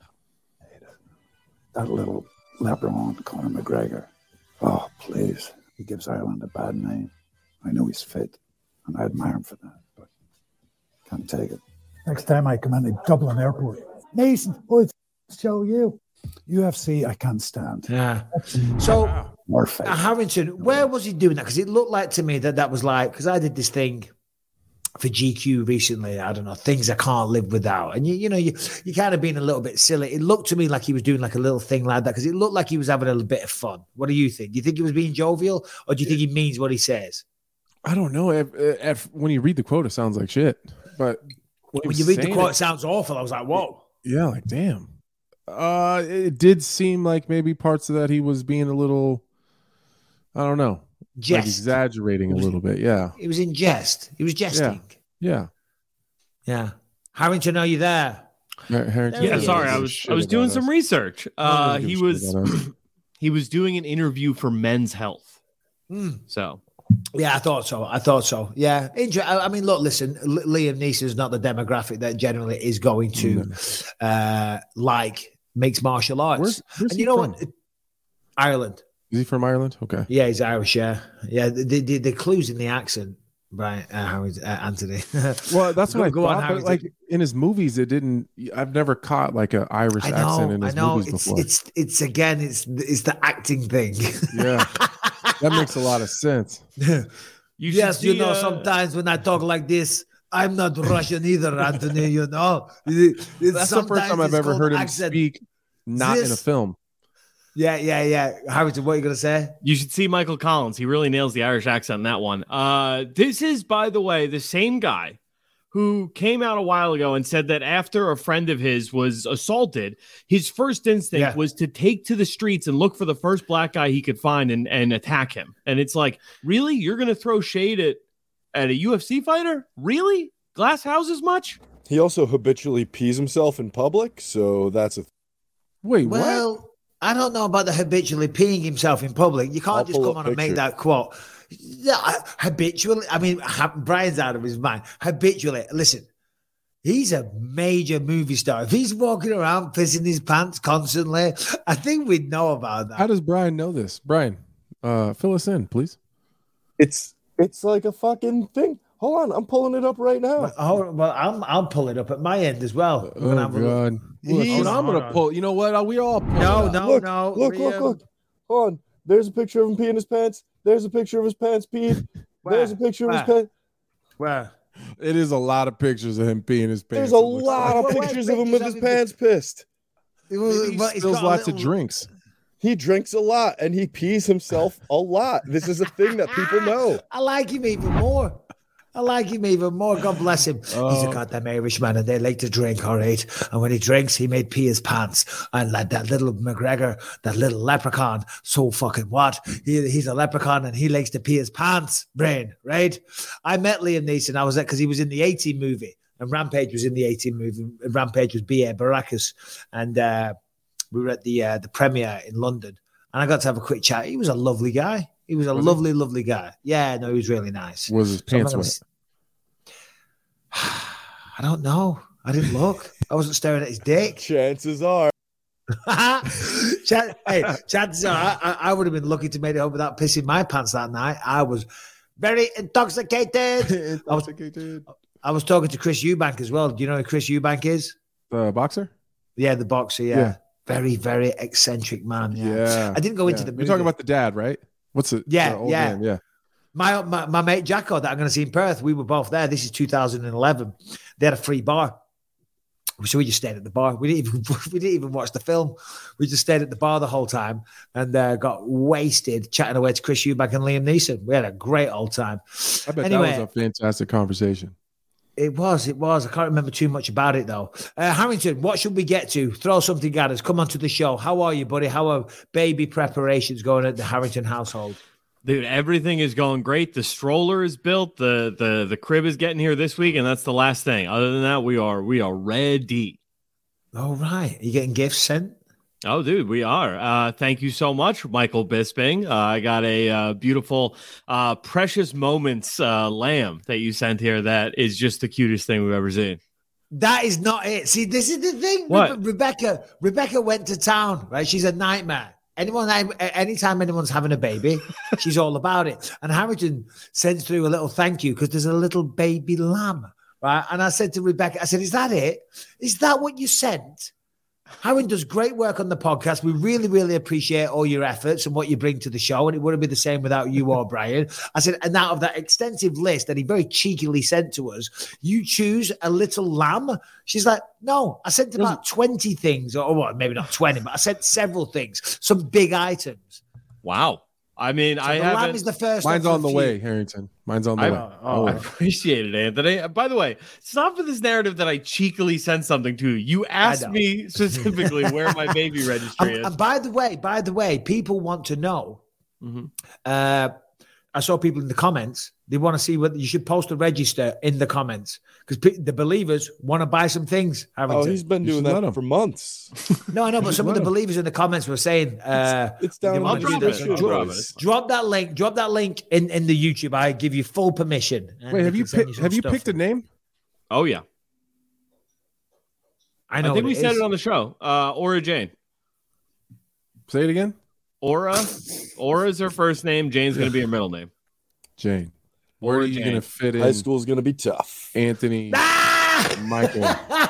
K: That little LeBron, Conor McGregor. Oh, please. He gives Ireland a bad name. I know he's fit, and I admire him for that, but can't take it. Next time I come into Dublin Airport, Mason, what's show you? U F C, I can't stand.
F: Yeah. So, uh, Harrington, where was he doing that? Because it looked like to me that that was like, because I did this thing for G Q recently. I don't know, things I can't live without. And, you you know, you, you kind of being a little bit silly. It looked to me like he was doing like a little thing like that because it looked like he was having a little bit of fun. What do you think? Do you think he was being jovial or do you think he means what he says?
G: I don't know. If, if, when you read the quote, it sounds like shit. But
F: when, when you read the quote, it, it sounds awful. I was like, whoa.
G: Yeah, like, damn. Uh, it did seem like maybe parts of that he was being a little, I don't know, like exaggerating a little bit. Yeah,
F: he was in jest. He was jesting.
G: Yeah,
F: yeah. yeah. Harrington, are you there?
G: Harrington,
J: yeah, sorry, I was I was doing some us. research. Uh, he was he was doing an interview for Men's Health.
F: Mm.
J: So.
F: Yeah, I thought so. I thought so. Yeah. I mean, look, listen, Liam Neeson is not the demographic that generally is going to no. uh, like mixed martial arts.
G: Where's, where's
F: and you know from? what? Ireland.
G: Is he from Ireland? Okay.
F: Yeah, he's Irish. Yeah. Yeah. The, the, the clues in the accent, Brian, uh, Howard, uh, Anthony.
G: Well, that's what
F: go,
G: I
F: go
G: thought.
F: on,
G: but like in his movies, it didn't, I've never caught like an Irish
F: I know,
G: accent in his
F: I know.
G: movies
F: it's,
G: before.
F: It's, it's again, it's, it's the acting thing.
G: Yeah. That makes a lot of sense.
F: You yes, see, you know, uh, sometimes when I talk like this, I'm not Russian either, Anthony, you know. It,
G: That's the first time I've ever heard him accent. speak not this, in a film.
F: Yeah, yeah, yeah. Harrington, what are you going to say?
J: You should see Michael Collins. He really nails the Irish accent in that one. Uh, this is, by the way, the same guy who came out a while ago and said that after a friend of his was assaulted, his first instinct yeah. was to take to the streets and look for the first black guy he could find and, and attack him. And it's like, really? You're going to throw shade at, at a U F C fighter? Really? Glass houses much?
I: He also habitually pees himself in public, so that's a... Th-
G: Wait,
F: well, what? I don't know about the habitually peeing himself in public. You can't I'll just come on and make that quote. Yeah, habitually. I mean, Brian's out of his mind. Habitually, listen. He's a major movie star. If he's walking around pissing his pants constantly, I think we'd know about that.
G: How does Brian know this? Brian, uh, fill us in, please.
I: It's It's like a fucking thing. Hold on, I'm pulling it up right now.
F: Well, oh, well I'm I'll pull it up at my end as well.
G: Oh God!
I: He's,
G: I'm gonna pull. You know what? We all pull
F: no,
G: it
F: no,
I: look,
F: no.
I: Look, look, look. Hold on. There's a picture of him peeing his pants. There's a picture of his pants peed. There's a picture
F: Where?
I: of his pants.
F: Where?
G: It is a lot of pictures of him peeing his pants.
I: There's a lot
F: like.
I: of
F: Well,
I: pictures
F: wait,
I: of him with his pants pissed.
F: It was,
G: He
F: but he's
G: spills
F: got a
G: lots of
F: little-
G: drinks.
I: He drinks a lot and he pees himself a lot. This is a thing that people know.
F: I like him even more. I like him even more. God bless him. He's
G: Oh.
F: a goddamn Irishman, and they like to drink, all right? And when he drinks, he made pee his pants. And like that little McGregor, that little leprechaun, so fucking what? He, he's a leprechaun, and he likes to pee his pants, brain, right? I met Liam Neeson. I was there because he was in the A-Team movie, and Rampage was in the A-Team movie. Rampage was B A Baracus, and uh, we were at the uh, the premiere in London, and I got to have a quick chat. He was a lovely guy. He was a
G: Was
F: lovely, he? lovely guy. Yeah, no, he was really nice.
G: Was his pants
F: so
G: wet?
F: I don't know. I didn't look. I wasn't staring at his dick.
I: Chances are.
F: Ch- hey, chances are I, I, I would have been lucky to make it home without pissing my pants that night. I was very intoxicated.
G: Intoxicated.
F: I was, I was talking to Chris Eubank as well. Do you know who Chris Eubank is?
G: The boxer?
F: Yeah, the boxer. Yeah.
G: Yeah.
F: Very, very eccentric man. Yeah.
G: Yeah.
F: I didn't go into
G: Yeah.
F: the movie.
G: You're talking about the dad, right? What's it?
F: Yeah,
G: the old
F: yeah.
G: man, yeah.
F: My, my my mate Jacko that I'm going to see in Perth, we were both there. This is two thousand eleven. They had a free bar, so we just stayed at the bar. We didn't even we didn't even watch the film. We just stayed at the bar the whole time and uh, got wasted chatting away to Chris Eubank and Liam Neeson. We had a great old time.
G: I bet
F: Anyway,
G: that was a fantastic conversation.
F: It was, it was. I can't remember too much about it though. Uh, Harrington, what should we get to? Throw something at us. Come on to the show. How are you, buddy? How are baby preparations going at the Harrington household?
J: Dude, everything is going great. The stroller is built. The the the crib is getting here this week, and that's the last thing. Other than that, we are we are ready.
F: Oh, right. Are you getting gifts sent?
J: Oh, dude, we are. Uh, thank you so much, Michael Bisping. Uh, I got a uh, beautiful uh, Precious Moments uh, lamb that you sent here that is just the cutest thing we've ever seen.
F: That is not it. See, this is the thing.
J: What?
F: Re- Rebecca, Rebecca went to town, right? She's a nightmare. Anyone, anytime anyone's having a baby, she's all about it. And Harrington sends through a little thank you because there's a little baby lamb, right? And I said to Rebecca, I said, is that it? Is that what you sent? Harrington does great work on the podcast. We really, really appreciate all your efforts and what you bring to the show. And it wouldn't be the same without you or Brian. I said, and out of that extensive list that he very cheekily sent to us, you choose a little lamb. She's like, no, I sent about twenty things, or well, maybe not twenty, but I sent several things, some big items.
J: Wow. I mean,
F: So
J: I
F: the
J: haven't.
F: lamb is the first.
G: Mine's
F: of
G: on the
F: few.
G: way, Harrington. Mine's on the
J: I,
G: way.
J: oh,
G: Oh,
J: I appreciate it, Anthony. Uh, By the way, stop with this narrative that I cheekily sent something to you. You asked
F: know.
J: me specifically where my baby registry
F: And,
J: is.
F: and by the way, by the way, people want to know.
J: Mhm.
F: Uh, I saw people in the comments. They want to see what you should post a register in the comments because pe- the believers want to buy some things.
I: Oh,
F: Harrington.
I: he's been
G: You
I: doing
G: should let
I: that
G: him.
I: for months.
F: No, I know, but some of the
G: let 'em.
F: believers in the comments were saying, uh,
I: It's down
F: they
I: in
F: wanna
I: the
F: do this.
J: description.
F: Drop,
J: I'll drop it.
F: drop that link. Drop that link in, in the YouTube. I give you full permission. And
G: Wait,
F: we
G: have
F: can
G: you
F: send
G: picked?
F: some
G: Have you
F: stuff.
G: picked a name?
J: Oh, yeah.
F: I
J: I,
F: know.
J: think
F: what
J: we
F: it
J: said
F: is.
J: it on the show. Uh, Aura Jane.
G: Say it again.
J: Aura. Aura is her first name. Jane's going to be her middle name.
G: Jane. Where
J: Aura
G: are you
J: Jane.
G: going to fit in?
I: High school's going to be tough.
G: Anthony,
F: Ah!
G: Michael.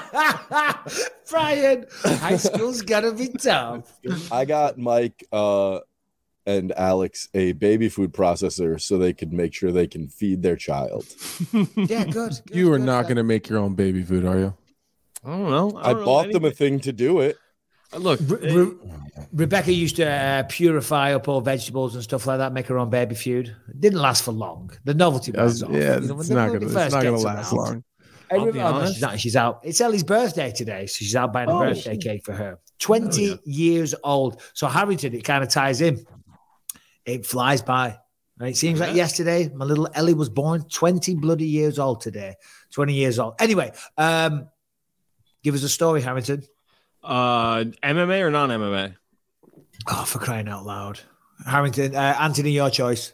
F: Brian, high school's gonna be tough.
I: I got Mike uh, and Alex a baby food processor so they could make sure they can feed their child.
F: Yeah, good. good
G: You are
F: good,
G: not
F: good.
G: going to make your own baby food, are you?
J: I don't know.
I: I,
J: don't know
I: bought them a
J: anything.
I: thing to do it.
J: Look,
F: Re- Re- Rebecca used to uh, purify up all vegetables and stuff like that, make her own baby food. It didn't last for long. The novelty
G: That's-
F: wears off.
G: yeah,
F: You know, when
G: it's
F: the-
G: not
F: when
G: going
F: it
G: to. It's
F: first
G: not going
F: gets
G: to last
F: around.
G: long.
F: Every-
J: I'll be
F: oh, no,
J: honest.
F: she's not. She's out. It's Ellie's birthday today, so she's out buying a
J: Oh.
F: birthday cake for her. twenty
J: Oh,
F: years old. So Harrington, it kind of ties in. It flies by. Right? It seems like
J: Yeah.
F: yesterday my little Ellie was born. twenty bloody years old today. twenty years old. Anyway, um, give us a story, Harrington.
J: uh, M M A or non-M M A?
F: Oh, for crying out loud. Harrington, uh, Anthony, your choice.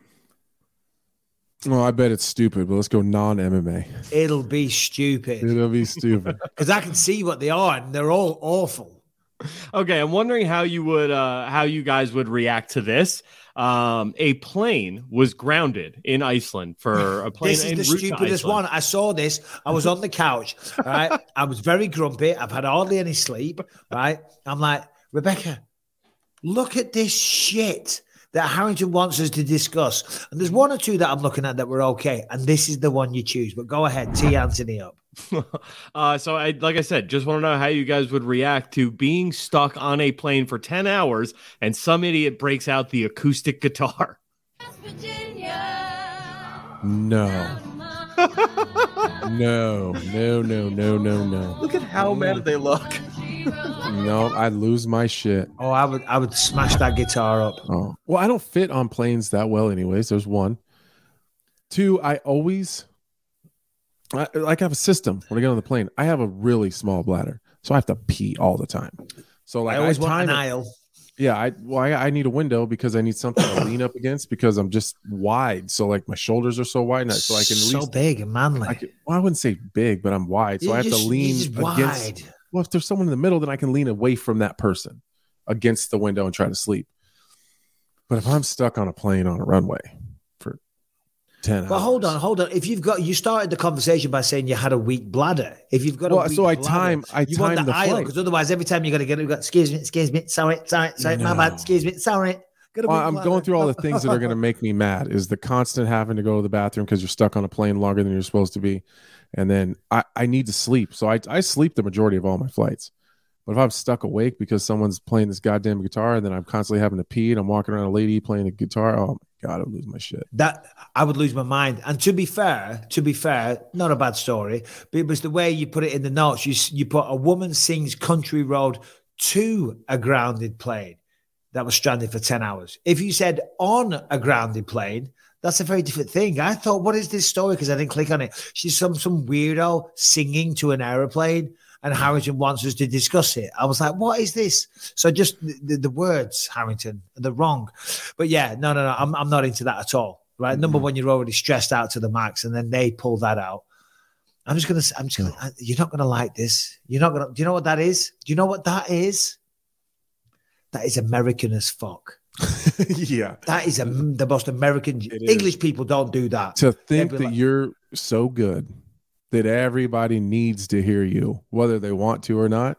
G: Well, I bet it's stupid, but let's go non-M M A.
F: It'll be stupid
G: It'll be stupid.
F: because I can see what they are and they're all awful.
J: Okay, I'm wondering how you would, uh, how you guys would react to this. Um, a plane was grounded in Iceland for a plane.
F: This is
J: en
F: the
J: route to
F: stupidest
J: Iceland.
F: one. I saw this. I was on the couch, right? I was very grumpy. I've had hardly any sleep, right? I'm like, Rebecca, look at this shit that Harrington wants us to discuss. And there's one or two that I'm looking at that were okay. And this is the one you choose. But go ahead, tee Anthony up.
J: uh, so, I, like I said, just want to know how you guys would react to being stuck on a plane for ten hours and some idiot breaks out the acoustic guitar.
G: No. no, no, no, no, no, no.
L: Look at how mad they look.
G: No, I'd lose my shit.
F: Oh, I would I would smash that guitar up.
G: Oh. Well, I don't fit on planes that well anyways. There's one. Two, I always I, like I have a system when I get on the plane. I have a really small bladder, so I have to pee all the time. So like
F: I always
G: I
F: want an
G: it,
F: aisle.
G: Yeah, I well, I, I need a window because I need something to lean up against because I'm just wide. So like my shoulders are so wide, and so I can at
F: so
G: least,
F: big and manly.
G: I can, well, I wouldn't say big, but I'm wide, so
F: You're
G: I have
F: just,
G: to lean
F: you're just
G: against.
F: wide.
G: Well, if there's someone in the middle, then I can lean away from that person against the window and try to sleep. But if I'm stuck on a plane on a runway for ten
F: But
G: hours,
F: hold on, hold on. If you've got, you started the conversation by saying you had a weak bladder. If you've got a
G: well,
F: weak
G: so I
F: bladder,
G: time, I
F: you want
G: time
F: the,
G: the
F: aisle
G: flight.
F: because otherwise, every time you're going to get it, you've got excuse me, excuse me, sorry, sorry, sorry, my
G: No.
F: bad, excuse me, sorry. Got a
G: Well,
F: weak
G: I'm
F: bladder.
G: going through all the things that are going to make me mad. Is the constant having to go to the bathroom because you're stuck on a plane longer than you're supposed to be, and then I, I need to sleep. So I, I sleep the majority of all my flights. But if I'm stuck awake because someone's playing this goddamn guitar, and then I'm constantly having to pee, and I'm walking around a lady playing a guitar, oh my god, I'd lose my shit.
F: That I would lose my mind. And to be fair, to be fair, not a bad story, but it was the way you put it in the notes. You you put a woman sings Country Road to a grounded plane that was stranded for ten hours. If you said on a grounded plane, that's a very different thing. I thought, what is this story? Because I didn't click on it. She's some some weirdo singing to an aeroplane, and Harrington wants us to discuss it. I was like, what is this? So just the, the, the words, Harrington, they're wrong. But yeah, no, no, no, I'm, I'm not into that at all. Right? Mm-hmm. Number one, you're already stressed out to the max, and then they pull that out. I'm just going to, I'm just going to, you're not going to like this. You're not going to, do you know what that is? Do you know what that is? That is American as fuck.
G: Yeah.
F: That is a, the most American.
G: It
F: English
G: is.
F: people don't do that.
G: To think
F: They'd be
G: that
F: like-
G: you're so good that everybody needs to hear you, whether they want to or not,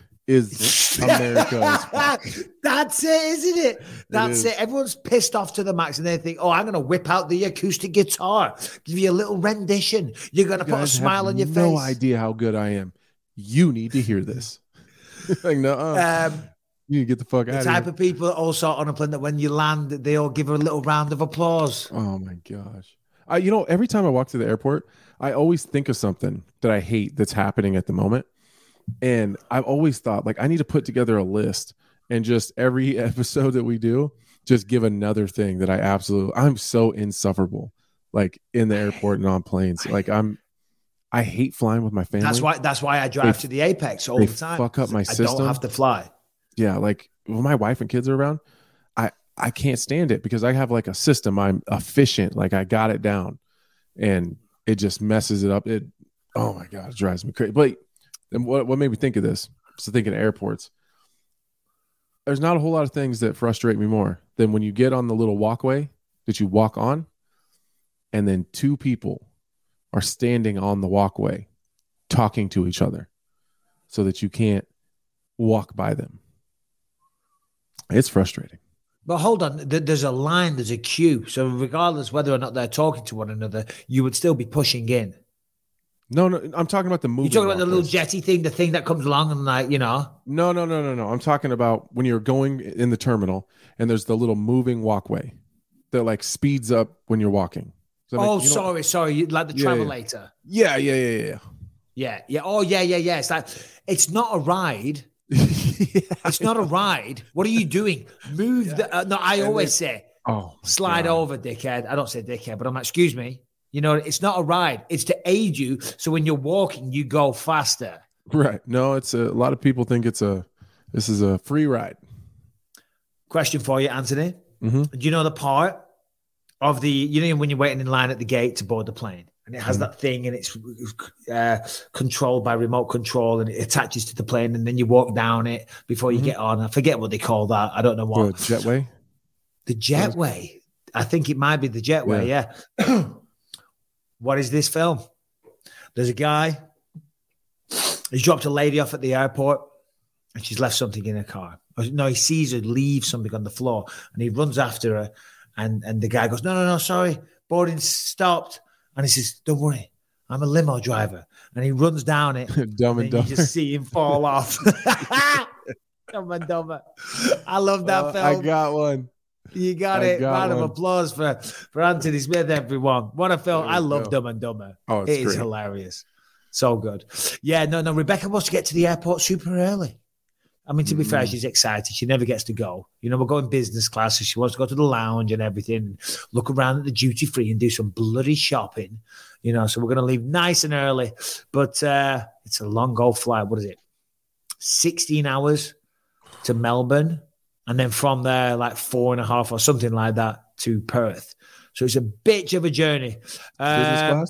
G: is America's.
F: That's it, isn't it? That's
G: It
F: it,
G: is.
F: Everyone's pissed off to the max, and they think, "Oh, I'm going to whip out the acoustic guitar, give you a little rendition. You're going to
G: You
F: put a
G: guys
F: smile
G: have
F: on your
G: no
F: face."
G: idea how good I am. You need to hear this. Like, no,
F: Um,
G: you need to get the fuck
F: the
G: out
F: type
G: of here.
F: of people also on a plane that when you land, they all give a little round of applause.
G: Oh my gosh. I, you know, every time I walk to the airport, I always think of something that I hate that's happening at the moment. And I've always thought, like, I need to put together a list and just every episode that we do, just give another thing that I absolutely, I'm so insufferable, like in the airport and on planes. Like, I'm, I hate flying with my family.
F: That's why. That's why I drive
G: They-
F: to the Apex all
G: they
F: the time.
G: fuck up my
F: I
G: system.
F: don't have to fly.
G: Yeah, like when my wife and kids are around, I I can't stand it because I have like a system. I'm efficient, like I got it down, and it just messes it up. It oh my god, it drives me crazy. But then what what made me think of this? So thinking of airports, there's not a whole lot of things that frustrate me more than when you get on the little walkway that you walk on, and then two people are standing on the walkway talking to each other, so that you can't walk by them. It's frustrating.
F: But hold on, th- there's a line, there's a queue. So regardless whether or not they're talking to one another, you would still be pushing in.
G: No, no, I'm talking about the movie.
F: You're talking about the little jetty thing, the thing that comes along and like, you know.
G: No, no, no, no, no. I'm talking about when you're going in the terminal and there's the little moving walkway that like speeds up when you're walking. So
F: Oh,
G: like, you know-
F: sorry, sorry. You- Like the
G: Yeah, yeah.
F: travelator.
G: Yeah, yeah, yeah, yeah.
F: Yeah, yeah. Oh, yeah, yeah, yeah. It's like, it's not a ride. It's not a ride. What are you doing? Move the. Uh, no, I
G: And
F: always
G: then-
F: say,
G: Oh, my
F: slide
G: God.
F: over, dickhead. I don't say dickhead, but I'm like, excuse me. You know, it's not a ride. It's to aid you. So when you're walking, you go faster.
G: Right. No, it's a, a lot of people think it's a, this is a free ride.
F: Question for you, Anthony.
G: Mm-hmm.
F: Do you know the part of the, you know, when you're waiting in line at the gate to board the plane and and it has that thing, and it's uh, controlled by remote control, and it attaches to the plane, and then you walk down it before you mm-hmm. get on. I forget what they call that. I don't know what.
G: The jetway?
F: The jetway. I think it might be the jetway, yeah. yeah. What is this film? There's a guy. He's dropped a lady off at the airport, and she's left something in her car. No, he sees her leave something on the floor, and he runs after her, and, and the guy goes, no, no, no, sorry, boarding stopped. And he says, don't worry, I'm a limo driver. And he runs down it.
G: Dumb and, and Dumber.
F: You just see him fall off. Dumb and Dumber. I love that uh, film.
G: I got one.
F: You got I it. Got Round one. of applause for, for Anthony Smith, everyone. What a film. I love go. Dumb and Dumber.
G: Oh, it's
F: it
G: great.
F: is hilarious. So good. Yeah, no, no. Rebecca wants to get to the airport super early. I mean, to be mm. fair, she's excited. She never gets to go. You know, we're going business class, so she wants to go to the lounge and everything, look around at the duty free and do some bloody shopping. You know, so we're going to leave nice and early. But uh, it's a long old flight. What is it? sixteen hours to Melbourne. And then from there, like four and a half or something like that to Perth. So it's a bitch of a journey. Um,
G: business class?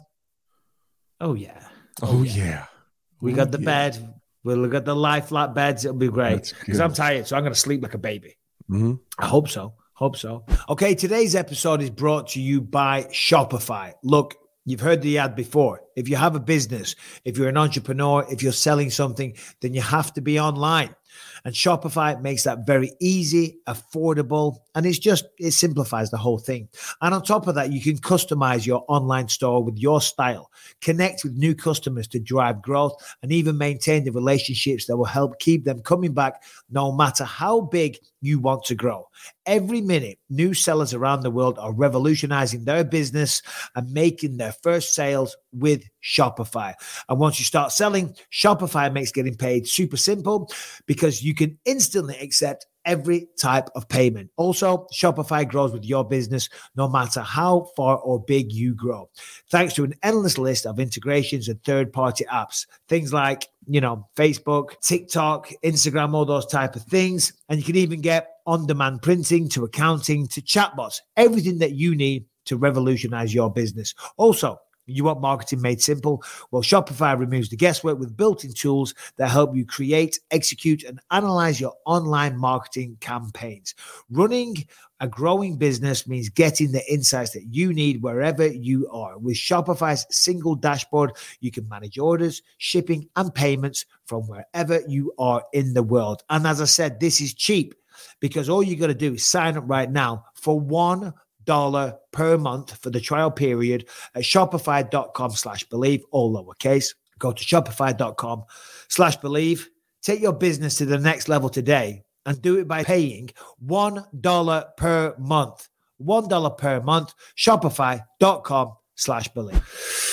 F: Oh, yeah.
G: Oh, oh yeah. yeah.
F: We
G: oh,
F: got the
G: yeah.
F: bed. We'll look at the lie flat beds. It'll be great because I'm tired, so I'm going to sleep like a baby.
G: Mm-hmm.
F: I hope so. Hope so. Okay, today's episode is brought to you by Shopify. Look, you've heard the ad before. If you have a business, if you're an entrepreneur, if you're selling something, then you have to be online. And Shopify makes that very easy, affordable, and it's just, it simplifies the whole thing. And on top of that, you can customize your online store with your style, connect with new customers to drive growth, and even maintain the relationships that will help keep them coming back no matter how big you want to grow. Every minute, new sellers around the world are revolutionizing their business and making their first sales with Shopify. And once you start selling, Shopify makes getting paid super simple because you can instantly accept every type of payment. Also, Shopify grows with your business no matter how far or big you grow. Thanks to an endless list of integrations and third-party apps, things like, you know, Facebook, TikTok, Instagram, all those type of things. And you can even get on-demand printing to accounting to chatbots, everything that you need to revolutionize your business. Also, you want marketing made simple? Well, Shopify removes the guesswork with built-in tools that help you create, execute, and analyze your online marketing campaigns. Running a growing business means getting the insights that you need wherever you are. With Shopify's single dashboard, you can manage orders, shipping, and payments from wherever you are in the world. And as I said, this is cheap because all you got to do is sign up right now for one dollar per month for the trial period at shopify.com slash believe, all lowercase. Go to shopify.com slash believe. Take your business to the next level today and do it by paying one dollar per month. one dollar per month. Shopify.com slash believe.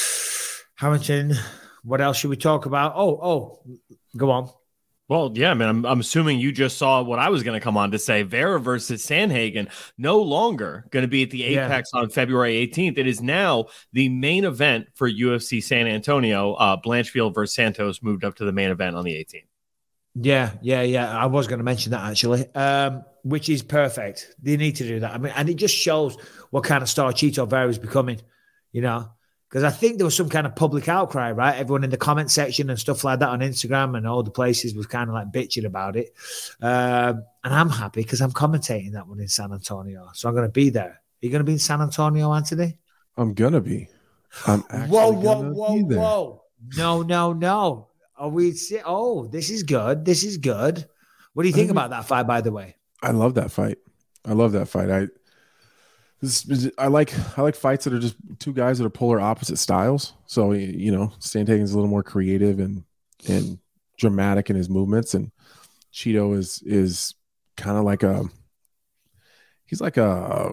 F: Harrington, what else should we talk about? Oh, oh, go on.
J: Well, yeah, man, I'm, I'm assuming you just saw what I was going to come on to say. Vera versus Sandhagen, no longer going to be at the Apex yeah. on February eighteenth. It is now the main event for U F C San Antonio. Uh, Blanchfield versus Santos moved up to the main event on the eighteenth.
F: Yeah, yeah, yeah. I was going to mention that actually, um, which is perfect. They need to do that. I mean, and it just shows what kind of star Chito Vera is becoming, you know. Because I think there was some kind of public outcry, right? Everyone in the comment section and stuff like that on Instagram and all the places was kind of like bitching about it. Um, and I'm happy because I'm commentating that one in San Antonio. So I'm going to be there. Are you going to be in San Antonio, Anthony?
G: I'm going to be. I'm actually
F: whoa, whoa, whoa, whoa. No, no, no. Are we? Oh, this is good. This is good. What do you think I mean, about that fight, by the way?
G: I love that fight. I love that fight. I This, I like I like fights that are just two guys that are polar opposite styles. So, you know, Sandhagen's a little more creative and and dramatic in his movements, and Chito is is kind of like a he's like a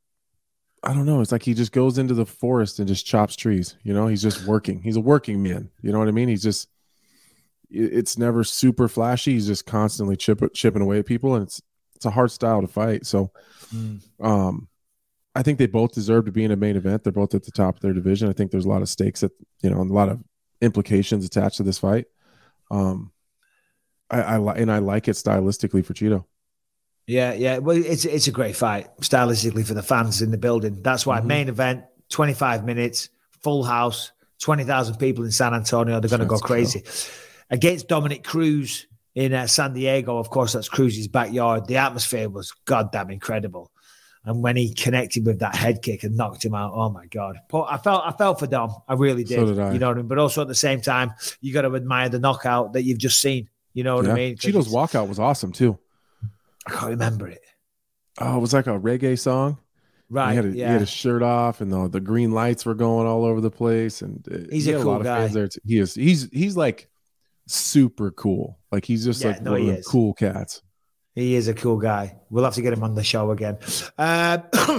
G: I don't know. It's like he just goes into the forest and just chops trees. You know, he's just working. He's a working man. You know what I mean? He's just it's never super flashy. He's just constantly chip, chipping away at people, and it's it's a hard style to fight. So, mm. um. I think they both deserve to be in a main event. They're both at the top of their division. I think there's a lot of stakes at, you know, and a lot of implications attached to this fight. Um, I, I and I like it stylistically for Chito.
F: Yeah, yeah. Well, it's it's a great fight stylistically for the fans in the building. That's why mm-hmm. main event, twenty-five minutes, full house, twenty thousand people in San Antonio. They're going to go crazy. Cool. Against Dominic Cruz in uh, San Diego, of course, that's Cruz's backyard. The atmosphere was goddamn incredible. And when he connected with that head kick and knocked him out, oh my God. I felt I felt for Dom. I really did.
G: So did I.
F: You know what I mean? But also at the same time, you got to admire the knockout that you've just seen. You know what yeah. I mean?
G: Cheeto's walkout was awesome too.
F: I can't remember it.
G: Oh, it was like a reggae song.
F: Right.
G: He had, a,
F: yeah.
G: he had his shirt off, and the, the green lights were going all over the place. And uh,
F: he's
G: he
F: a
G: had
F: cool
G: a lot
F: guy.
G: of fans there too. He is. He's he's like super cool. Like he's just
F: yeah,
G: like
F: no,
G: one of the
F: is.
G: cool cats.
F: He is a cool guy. We'll have to get him on the show again. Uh,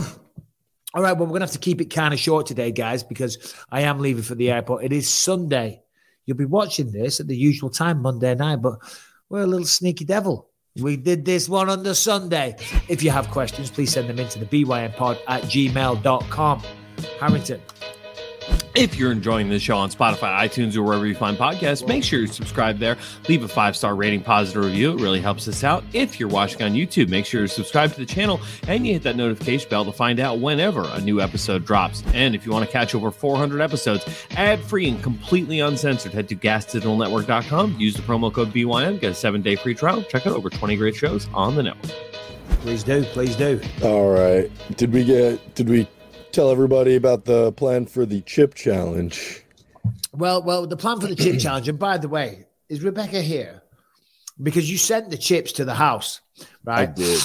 F: all right. Well, we're going to have to keep it kind of short today, guys, because I am leaving for the airport. It is Sunday. You'll be watching this at the usual time, Monday night, but we're a little sneaky devil. We did this one on the Sunday. If you have questions, please send them into the B Y N pod at gmail dot com. Harrington.
J: If you're enjoying this show on Spotify, iTunes, or wherever you find podcasts, make sure you subscribe there. Leave a five-star rating, positive review. It really helps us out. If you're watching on YouTube, make sure you subscribe to the channel and you hit that notification bell to find out whenever a new episode drops. And if you want to catch over four hundred episodes ad-free and completely uncensored, head to gas digital network dot com. Use the promo code B Y N. Get a seven-day free trial. Check out over twenty great shows on the network.
F: Please do. Please do.
I: All right. Did we get... Did we... Tell everybody about the plan for the chip challenge.
F: Well, well, the plan for the chip challenge, and by the way, is Rebecca here? Because you sent the chips to the house, right?
I: I did.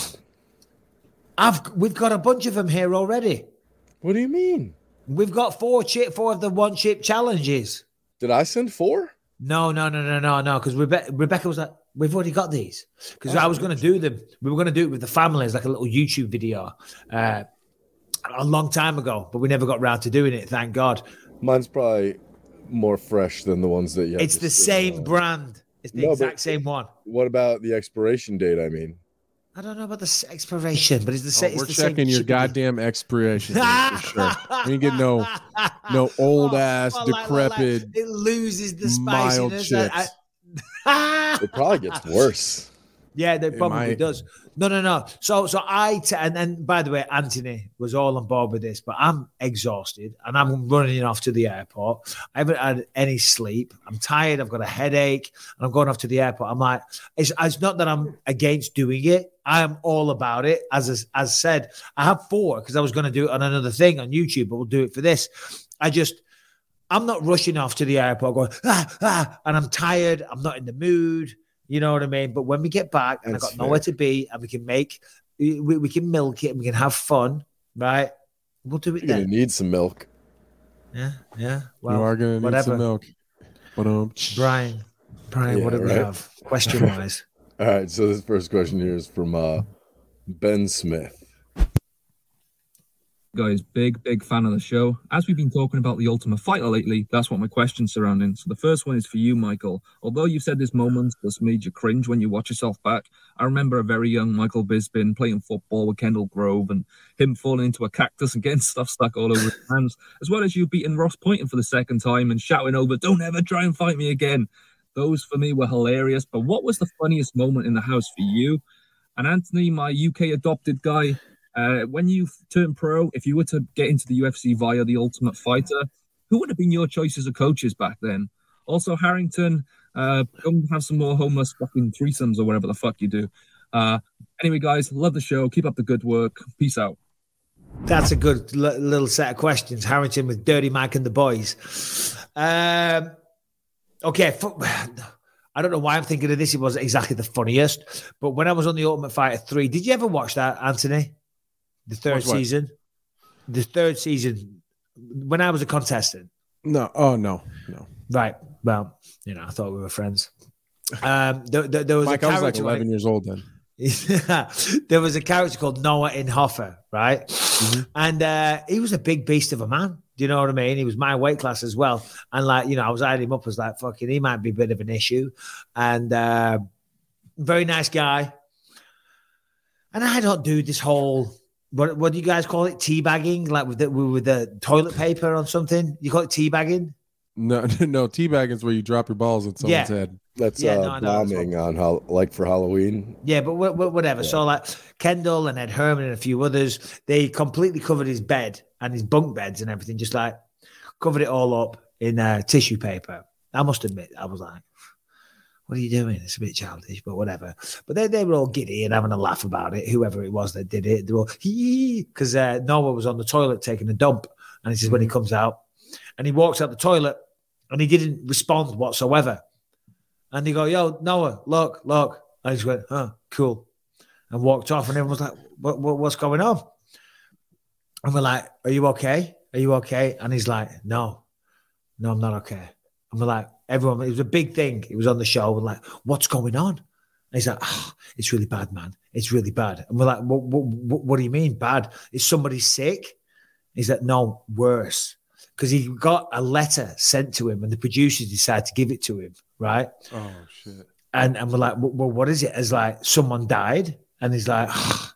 F: I've we've got a bunch of them here already.
I: What do you mean?
F: We've got four chip, four of the one chip challenges.
I: Did I send four?
F: No, no, no, no, no, no. Because Rebe- Rebecca was like, we've already got these. Because oh, I was going to do them. We were going to do it with the family as like a little YouTube video. Uh, a long time ago, but we never got around to doing it. Thank God.
I: Mine's probably more fresh than the ones that you.
F: It's the same brand. It's the no, exact same one.
I: What about the expiration date? I mean,
F: I don't know about the expiration, but it's the same.
G: Oh, we're
F: it's the
G: checking
F: same
G: your
F: shipping.
G: goddamn expiration date for sure. We ain't get no, no old oh, ass, well, decrepit.
F: Like, like, it loses the spiciness. I,
I: I... It probably gets worse.
F: Yeah, it probably it does. No, no, no. So, so I t- and then by the way, Anthony was all on board with this, but I'm exhausted and I'm running off to the airport. I haven't had any sleep. I'm tired. I've got a headache, and I'm going off to the airport. I'm like, it's, it's not that I'm against doing it. I am all about it. As as said, I have four because I was going to do it on another thing on YouTube, but we'll do it for this. I just. I'm not rushing off to the airport going, ah, ah, and I'm tired. I'm not in the mood. You know what I mean? But when we get back and I've got fair. nowhere to be and we can make, we, we can milk it and we can have fun, right? We'll do it
I: You're
F: then.
I: going to need some milk.
F: Yeah, yeah. Well,
G: you are going to need some milk. But, um,
F: Brian, Brian,
I: yeah,
F: what do
I: right?
F: we have? Question-wise.
I: All right, so this first question here is from uh, Ben Smith.
L: Guys, big, big fan of the show. As we've been talking about the Ultimate Fighter lately, that's what my question's surrounding. So the first one is for you, Michael. Although you've said this moment that's made you cringe when you watch yourself back, I remember a very young Michael Bisping playing football with Kendall Grove and him falling into a cactus and getting stuff stuck all over his hands, as well as you beating Ross Pointon for the second time and shouting over, "Don't ever try and fight me again." Those for me were hilarious, but what was the funniest moment in the house for you? And Anthony, my U K adopted guy, Uh, when you turn pro, if you were to get into the U F C via the Ultimate Fighter, who would have been your choices of coaches back then? Also, Harrington, uh, go and have some more homeless fucking threesomes or whatever the fuck you do. Uh, anyway, guys, love the show. Keep up the good work. Peace out.
F: That's a good l- little set of questions. Harrington with Dirty Mike and the boys. Um, okay. For- I don't know why I'm thinking of this. It wasn't exactly the funniest. But when I was on the Ultimate Fighter three, did you ever watch that, Anthony? The third season, the third season, when I was a contestant.
G: No, oh no, no.
F: Right. Well, you know, I thought we were friends. Um, there, there, there was
G: Mike,
F: a
G: I was like
F: character,
G: eleven
F: right?
G: years old then.
F: There was a character called Noah Inhofer, right? Mm-hmm. And uh, he was a big beast of a man. Do you know what I mean? He was my weight class as well. And like, you know, I was eyeing him up as like, fucking, he might be a bit of an issue. And uh, very nice guy. And I don't do this whole. What what do you guys call it? Teabagging, like with the with the toilet paper on something? You call it teabagging?
G: No, no, teabagging is where you drop your balls on someone's
F: Yeah.
G: head.
I: That's
F: Yeah,
I: uh,
F: no, I know, that's
I: bombing on how, like for Halloween.
F: Yeah, but wh- wh- whatever. So like Kendall and Ed Herman and a few others, they completely covered his bed and his bunk beds and everything, just like covered it all up in uh, tissue paper. I must admit, I was like, what are you doing? It's a bit childish, but whatever. But they, they were all giddy and having a laugh about it, whoever it was that did it. They were all, because uh, Noah was on the toilet taking a dump. And he says, when he comes out, and he walks out the toilet, and he didn't respond whatsoever. And they go, yo, Noah, look, look. And he just went, oh, cool. And walked off, and everyone was like, what, what, what's going on? And we're like, are you okay? Are you okay? And he's like, no, no, I'm not okay. And we're like, everyone, it was a big thing. It was on the show. We're like, what's going on? And he's like, oh, it's really bad, man. It's really bad. And we're like, what, what, what do you mean bad? Is somebody sick? He's like, no, worse. Because he got a letter sent to him and the producers decided to give it to him, right?
G: Oh, shit.
F: And, and we're like, well, what is it? It's like, someone died. And he's like, oh,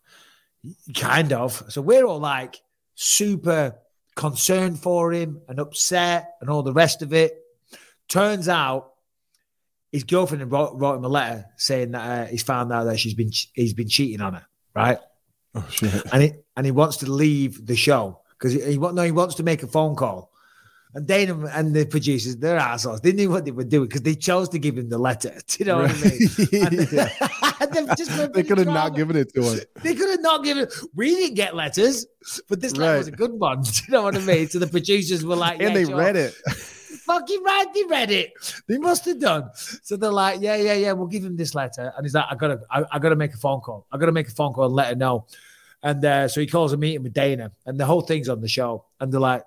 F: kind of. So we're all like super concerned for him and upset and all the rest of it. Turns out his girlfriend wrote, wrote him a letter saying that uh, he's found out that she's been he's been cheating on her, right?
G: Oh, shit.
F: And, he, and he wants to leave the show because he, he, no, he wants to make a phone call. And Dana and the producers, they're assholes. They knew what they were doing because they chose to give him the letter. Do you know right. what I mean? And,
G: yeah. just they could have not given it to him.
F: They could have not given it. We didn't get letters, but this letter right. was a good one. Do you know what I mean? So the producers were like,
G: and
F: yeah,
G: they
F: sure.
G: read it.
F: Fucking right, they read it. They must have done. So they're like, yeah, yeah, yeah, we'll give him this letter. And he's like, I gotta, I, I gotta make a phone call. I gotta make a phone call and let her know. And uh, so he calls a meeting with Dana, and the whole thing's on the show. And they're like,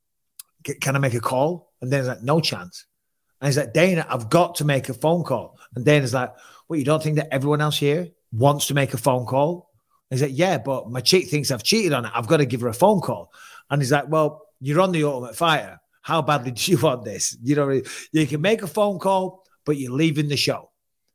F: can I make a call? And Dana's like, no chance. And he's like, Dana, I've got to make a phone call. And Dana's like, well, you don't think that everyone else here wants to make a phone call? And he's like, yeah, but my chick thinks I've cheated on her. I've got to give her a phone call. And he's like, well, you're on the Ultimate Fighter. How badly do you want this? You know, you can make a phone call, but you're leaving the show.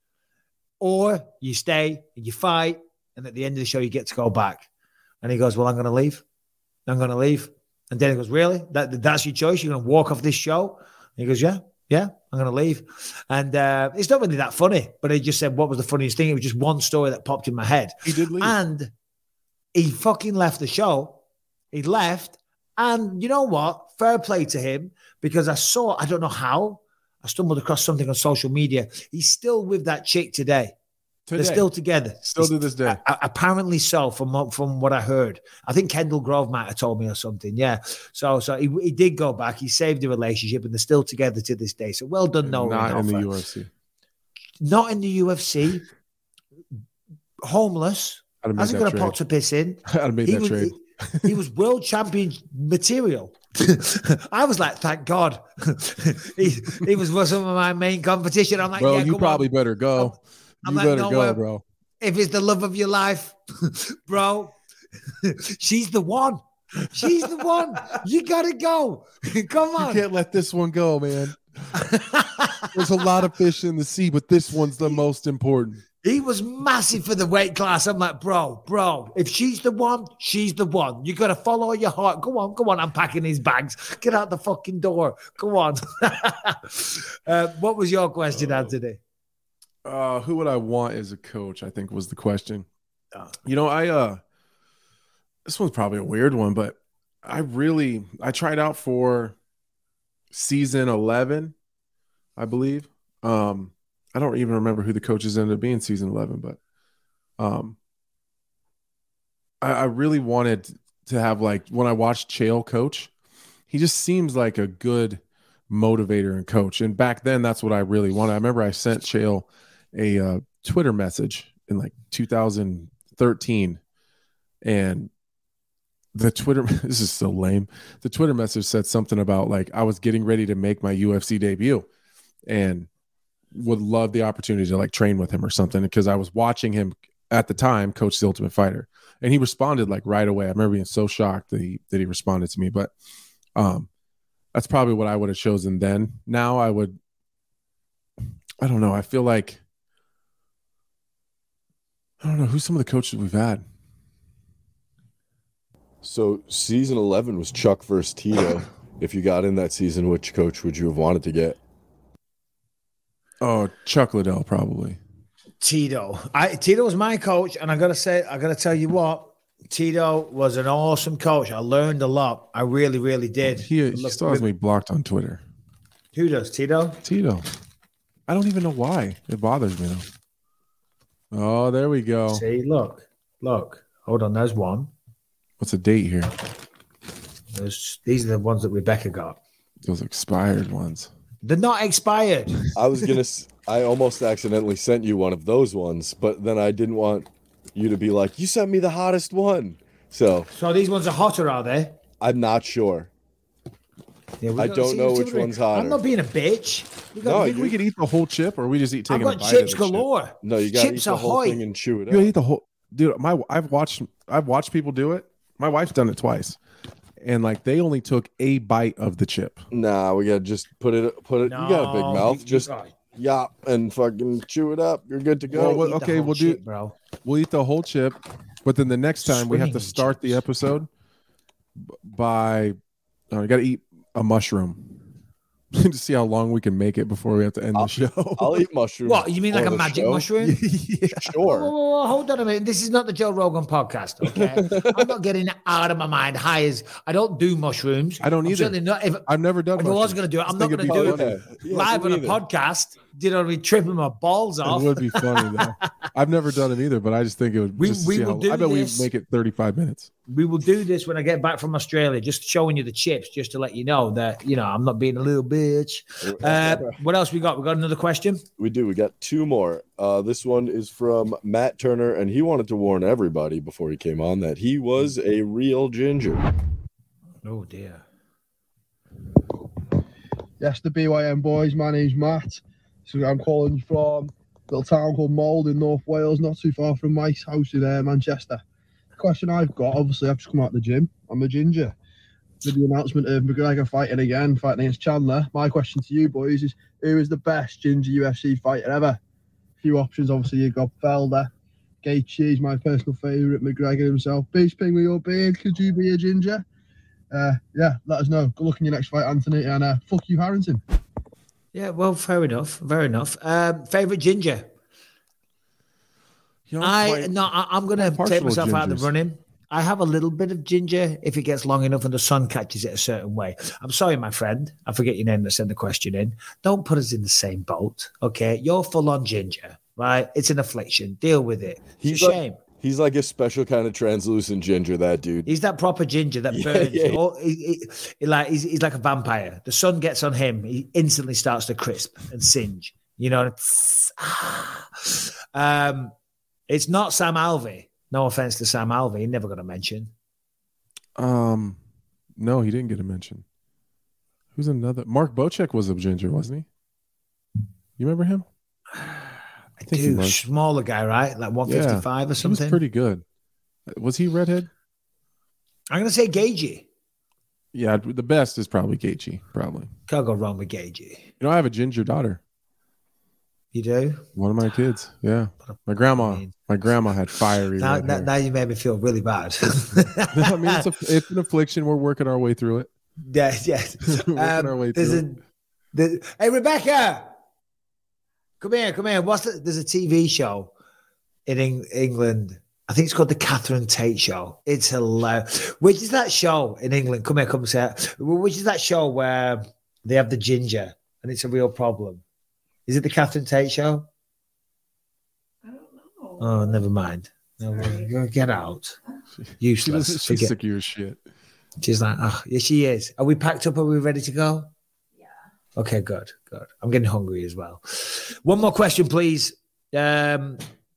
F: Or you stay and you fight, and at the end of the show, you get to go back. And he goes, well, I'm going to leave. I'm going to leave. And then he goes, really? That, that's your choice? You're going to walk off this show? And he goes, yeah, yeah, I'm going to leave. And uh, it's not really that funny, but he just said, what was the funniest thing? It was just one story that popped in my head.
G: He did leave.
F: And he fucking left the show. He left. And you know what? Fair play to him, because I saw, I don't know how, I stumbled across something on social media. He's still with that chick today. Today. They're still together.
G: Still to this day.
F: A- apparently so, from from what I heard. I think Kendall Grove might have told me or something. Yeah. So so he, he did go back. He saved the relationship, and they're still together to this day. So well done, Noah.
G: Not in the U F C.
F: Not in the U F C. Homeless. Hasn't got a pot to piss in.
G: I'd have made
F: he
G: that
F: was,
G: trade.
F: He, he was world champion material. I was like, thank God. he, he was some of my main competition. I'm like,
G: bro,
F: yeah,
G: you probably
F: on.
G: better go.
F: I'm
G: you
F: like,
G: better
F: no,
G: go,
F: uh,
G: bro.
F: If it's the love of your life, bro, she's the one. She's the one. You gotta go. Come on.
G: You can't let this one go, man. There's a lot of fish in the sea, but this one's the most important.
F: He was massive for the weight class. I'm like, bro, bro, if she's the one, she's the one. You got to follow your heart. Go on, go on. I'm packing these bags. Get out the fucking door. Go on. uh, what was your question, uh, Anthony?
G: Uh, who would I want as a coach, I think was the question. Uh, you know, I, uh, this one's probably a weird one, but I really, I tried out for season eleven, I believe. Um, I don't even remember who the coaches ended up being season eleven, but um, I, I really wanted to have, like, when I watched Chael coach, he just seems like a good motivator and coach. And back then, that's what I really wanted. I remember I sent Chael a uh, Twitter message in like two thousand thirteen, and the Twitter, this is so lame. The Twitter message said something about, like, I was getting ready to make my U F C debut and would love the opportunity to, like, train with him or something, because I was watching him at the time coach the Ultimate Fighter, and he responded like right away. I remember being so shocked that he that he responded to me. But um, that's probably what I would have chosen then. Now I would, I don't know. I feel like I don't know who's some of the coaches we've had.
I: So season eleven was Chuck versus Tito. If you got in that season, which coach would you have wanted to get?
G: Oh, Chuck Liddell, probably.
F: Tito. I Tito was my coach, and I gotta say, I gotta tell you what, Tito was an awesome coach. I learned a lot. I really, really did.
G: He, he still has me blocked on Twitter.
F: Who does? Tito?
G: Tito. I don't even know why. It bothers me though. Oh, there we go.
F: See, look, look. Hold on, there's one.
G: What's the date here?
F: There's, these are the ones that Rebecca got.
G: Those expired ones.
F: They're not expired.
I: I was gonna. I almost accidentally sent you one of those ones, but then I didn't want you to be like, "You sent me the hottest one." So,
F: so these ones are hotter, are they?
I: I'm not sure.
F: Yeah,
I: I don't
F: see,
I: know
F: see
I: which one's hotter.
F: I'm not being a bitch.
G: We got, no, think
I: you,
G: we could eat the whole chip, or we just eat taking
F: I've
G: a
F: got
G: bite
F: chips
G: of the
F: galore.
G: Chip.
I: No, you got to eat
F: chips
I: the whole
F: ahoy.
I: thing and chew it
G: You
I: up.
G: eat the whole, dude. My I've watched I've watched people do it. My wife's done it twice. And like they only took a bite of the chip.
I: Nah, we gotta just put it. Put it.
F: No,
I: you got a big mouth.
F: you,
I: just
F: right.
I: yop and fucking chew it up. You're good to go.
G: Well, well, okay, we'll
F: chip,
G: do.
F: Bro.
G: We'll eat the whole chip, but then the next time we have to start the episode by. Oh, we got to eat a mushroom to see how long we can make it before we have to end
I: I'll,
G: the show.
I: I'll eat mushrooms.
F: What, you mean like a magic
I: show?
F: mushroom?
G: Yeah.
I: Sure.
F: Whoa, whoa, whoa, hold on a minute. This is not the Joe Rogan podcast, okay? I'm not getting out of my mind high as I don't do mushrooms.
G: I don't
F: I'm
G: either.
F: certainly not. If,
G: I've never done.
F: if I was going to do it, I'm not going to do it
I: Yeah. Yeah,
F: live on a
I: either.
F: podcast. Did I be tripping my balls off?
G: It would be funny though. I've never done it either, but I just think it would.
F: We-
G: just to
F: we
G: see
F: will
G: how,
F: do
G: I bet
F: this.
G: we make it thirty-five minutes.
F: We will do this when I get back from Australia, just showing you the chips, just to let you know that, you know, I'm not being a little bitch. Uh, what else we got? We got another question?
I: We do. We got two more. Uh, this one is from Matt Turner, and he wanted to warn everybody before he came on that he was a real ginger.
F: Oh, dear.
M: Yes, the B Y M boys. My name's Matt. So I'm calling from a little town called Mold in North Wales, not too far from Mike's house in uh, Manchester. The question I've got, obviously, I've just come out of the gym. I'm a ginger. With the announcement of McGregor fighting again, fighting against Chandler, my question to you boys is, who is the best ginger U F C fighter ever? A few options, obviously, you've got Felder, Gaethje is my personal favourite, McGregor himself. Beast Ping with your beard, could you be a ginger? Uh, yeah, let us know. Good luck in your next fight, Anthony, and uh, fuck you, Harrington.
F: Yeah, well, fair enough. Fair enough. Um, favorite ginger?
G: You know,
F: I
G: quite-
F: no, I, I'm going to
G: partial
F: take myself out of
G: gingers.
F: the running. I have a little bit of ginger if it gets long enough and the sun catches it a certain way. I'm sorry, my friend. I forget your name that sent the question in. Don't put us in the same boat, okay? You're full on ginger, right? It's an affliction. Deal with it. It's
I: He's
F: a
I: like-
F: shame.
I: He's like a special kind of translucent ginger, that dude.
F: He's that proper ginger that
I: Yeah,
F: burns.
I: yeah, yeah.
F: Or he, he- he like he's, he's like a vampire. The sun gets on him, he instantly starts to crisp and singe. You know, it's, um, it's not Sam Alvey. No offense to Sam Alvey, he never got a mention.
G: Um, no, he didn't get a mention. Who's another? Mark Bocek was a ginger, wasn't he? You remember him?
F: I
G: think he
F: do.
G: was.
F: Smaller guy, right? Like one fifty-five or
G: He
F: something.
G: was pretty good. Was he redhead?
F: I'm going to say Gagey.
G: Yeah, the best is probably Gaethje. Probably.
F: Can't go wrong with Gagey.
G: You know, I have a ginger daughter.
F: You do?
G: One of my kids. Yeah, my grandma. My grandma had fiery.
F: Now,
G: red
F: now,
G: hair.
F: now you made me feel really bad.
G: I mean, it's, a, it's an affliction. We're working our way through it.
F: Yeah, yeah.
G: Working
F: Um,
G: our way
F: there's
G: through
F: a,
G: it.
F: the, hey, Rebecca, come here, come here. What's the, there's a T V show in Eng- England. I think it's called the Catherine Tate Show. It's hilarious. Which is that show in England? Come here, come say it. Which is that show where they have the ginger and it's a real problem? Is it the Catherine Tate Show? I don't know. Oh, never mind. No, get out. Useless.
G: She's, she's
F: Forget.
G: sick of your shit.
F: She's like, oh, yeah, she is. Are we packed up? Are we ready to go? Yeah. Okay, good, good. I'm getting hungry as well. One more question, please. Um,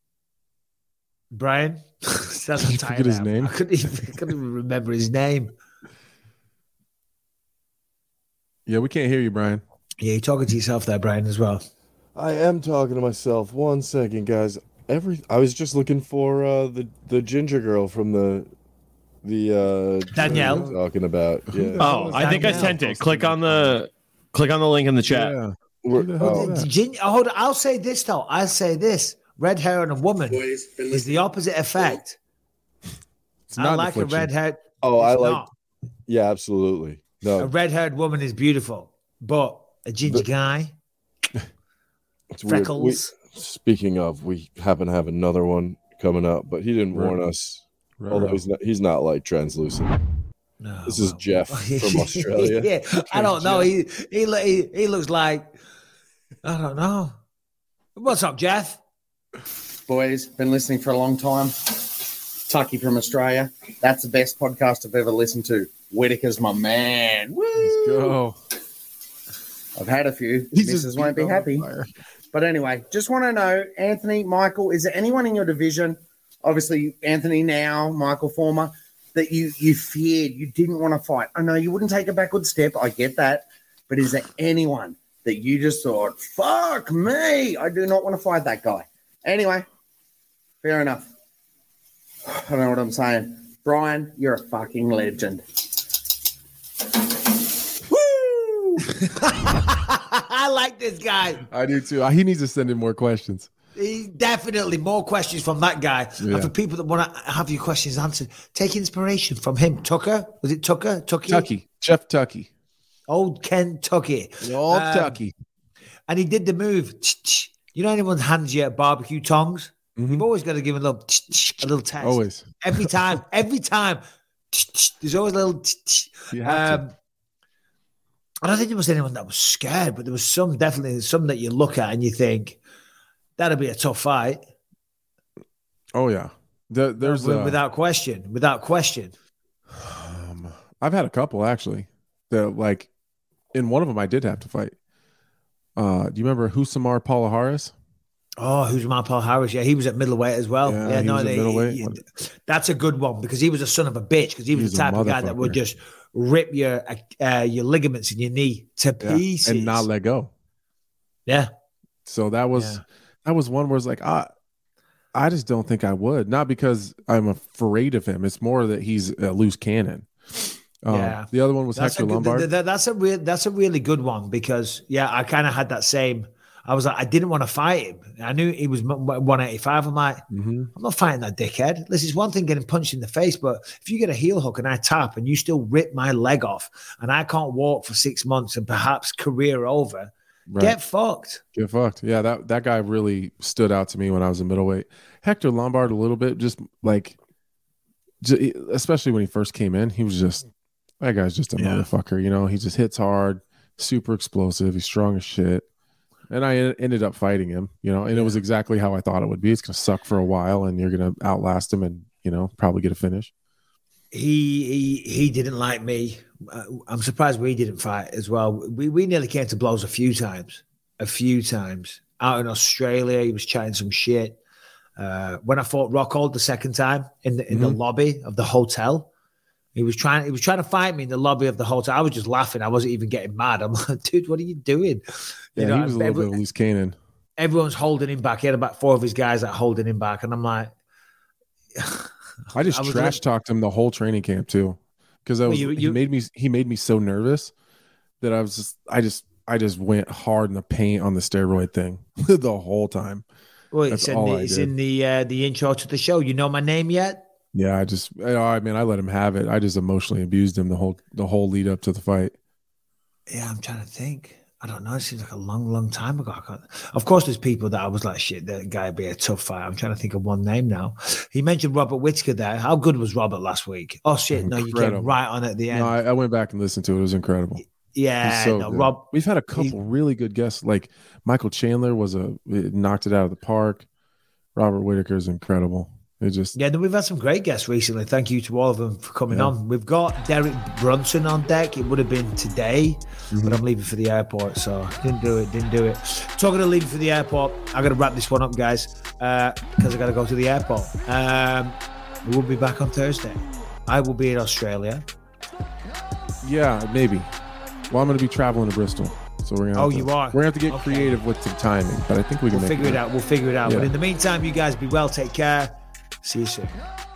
F: Brian? That's how
G: Did you
F: tired
G: forget his
F: I am.
G: name?
F: I couldn't, even, I couldn't even remember his name.
G: Yeah, we can't hear you, Brian.
F: Yeah, you're talking to yourself there, Brian, as well.
I: I am talking to myself. One second, guys. Every I was just looking for uh, the the ginger girl from the the uh,
F: Danielle.
I: I was talking about. Yeah.
J: Oh, I think I sent it. Click on the click on the link in the chat.
G: Yeah.
I: We're- oh,
F: Gin- hold on, I'll say this, though. I'll say this. Red hair on a woman is the opposite effect.
G: It's
F: I
G: not an
F: like a
G: affliction.
F: red-haired.
I: oh, I
F: it's
I: like.
F: not.
I: Yeah, absolutely.
F: A
I: No,
F: red-haired woman is beautiful, but a ginger
I: But-
F: guy,
I: it's weird. We,
F: freckles.
I: speaking of, we happen to have another one coming up, but he didn't warn us.
G: Right,
I: Although
G: right.
I: he's not, he's not like translucent.
F: No,
I: this is
F: well,
I: Jeff from Australia.
F: yeah, I don't know. He, he he he looks like I don't know. What's up, Jeff?
N: Boys, been listening for a long time. Tucky from Australia. That's the best podcast I've ever listened to. Whitaker's my man. Woo!
G: Let's go.
N: I've had a few.
G: He's
N: Missus
G: just
N: won't be
G: on
N: happy.
G: fire.
N: But anyway, just want to know, Anthony, Michael, is there anyone in your division, obviously Anthony now, Michael former, that you you feared, you didn't want to fight? I know you wouldn't take a backward step. I get that. But is there anyone that you just thought, fuck me, I do not want to fight that guy? Anyway, fair enough. I don't know what I'm saying. Brian, you're a fucking legend.
F: Woo! I like this guy.
G: I do too. He needs to send in more questions.
F: He, definitely more questions from that guy.
G: Yeah.
F: And for people that want to have your questions answered, take inspiration from him. Tucker? Was it Tucker? Tucky?
G: Tucky. Jeff Tucky.
F: Old Kentucky.
G: Old
F: Um,
G: Tucky.
F: And he did the move. You know anyone hands you barbecue tongs?
G: Mm-hmm.
F: You've always got to give a little a little test.
G: Always.
F: Every time. Every time. There's always a little
G: You have
F: um, I don't think there was anyone that was scared, but there was some, definitely some that you look at and you think, that'll be a tough fight.
G: Oh, yeah. There, there's
F: With-
G: uh,
F: Without question. Without question.
G: Um, I've had a couple, actually. That, like, in one of them, I did have to fight. Uh, do you remember Husamar Palaharis?
F: Oh, who's my pal Harris? Yeah, he was at middleweight as well.
G: Yeah,
F: Yeah,
G: he
F: no,
G: was at
F: they-
G: middleweight.
F: he- that's a good one because he was a son of a bitch because he was,
G: He was
F: the
G: a
F: type of guy that would
G: motherfucker.
F: just rip your uh, your ligaments in your knee to
G: Yeah,
F: pieces
G: and not let go.
F: Yeah,
G: So that was
F: Yeah.
G: that was one where it's like, I, I just don't think I would. Not because I'm afraid of him. It's more that he's a loose cannon. Um,
F: yeah.
G: The other one was
F: That's
G: Hector
F: a good-
G: Lombard.
F: th- th- that's a real. That's a really good one because yeah, I kind of had that same. I was like, I didn't want to fight him. I knew he was one eighty-five. I'm like,
G: Mhm.
F: I'm not fighting that dickhead. Listen, it's one thing getting punched in the face, but if you get a heel hook and I tap and you still rip my leg off and I can't walk for six months and perhaps career over,
G: Right.
F: get fucked.
G: Get fucked. Yeah, that, that guy really stood out to me when I was in middleweight. Hector Lombard a little bit, just like, j- especially when he first came in, he was just, that guy's just a
F: Yeah.
G: motherfucker. You know, he just hits hard, super explosive. He's strong as shit. And I en- ended up fighting him, you know, and it was exactly how I thought it would be. It's going to suck for a while and you're going to outlast him and, you know, probably get a finish.
F: He he he didn't like me. Uh, I'm surprised we didn't fight as well. We we nearly came to blows a few times, a few times out in Australia. He was chatting some shit. Uh, when I fought Rockhold the second time in the in the
G: Mhm.
F: lobby of the hotel, he was trying he was trying to fight me in the lobby of the hotel. I was just laughing. I wasn't even getting mad. I'm like, dude, what are you doing?
G: Yeah,
F: You know,
G: he was a little
F: every-
G: bit of a loose cannon.
F: everyone's holding him back. He had about four of his guys that holding him back, and I'm like,
G: I just
F: I was
G: trash
F: lit-
G: talked him the whole training camp too, because I
F: Well,
G: was
F: you-
G: he
F: you-
G: made me he made me so nervous that I was just I just I just went hard in the paint on the steroid thing the whole time.
F: well,
G: That's
F: it's in
G: all
F: the,
G: I
F: it's
G: did.
F: in the uh, the intro to the show. You know my name yet?
G: Yeah, I just you know, I mean I let him have it. I just emotionally abused him the whole the whole lead up to the fight.
F: Yeah, I'm trying to think. I don't know. It seems like a long, long time ago. I can't... Of course, there's people that I was like, shit, that guy would be a tough fight. I'm trying to think of one name now. He mentioned Robert Whittaker there. How good was Robert last week? Oh, shit. No, you came
G: Incredible.
F: right on at the end.
G: No, I, I went back and listened to it. It was incredible.
F: yeah,
G: He's so
F: no,
G: good.
F: Rob.
G: We've had a couple really good guests. Like Michael Chandler was a knocked it out of the park. Robert Whittaker is incredible. It just
F: Yeah, no, we've had some great guests recently. Thank you to all of them for coming
G: Yeah.
F: on. We've got Derek Brunson on deck. It would have been today,
G: Mhm.
F: but I'm leaving for the airport, so didn't do it. Didn't do it. Talking of leaving for the airport, I got to wrap this one up, guys, because I got to go to the airport. Um, we'll be back on Thursday. I will be in Australia.
G: yeah, maybe. Well, I'm going to be traveling to Bristol, so we're gonna.
F: Oh,
G: have to,
F: you are?
G: We're gonna have to get
F: Okay.
G: creative with the timing, but I think we can
F: We'll
G: make
F: figure it out. We'll figure it out.
G: Yeah.
F: But in the meantime, you guys be well. Take care. See you soon.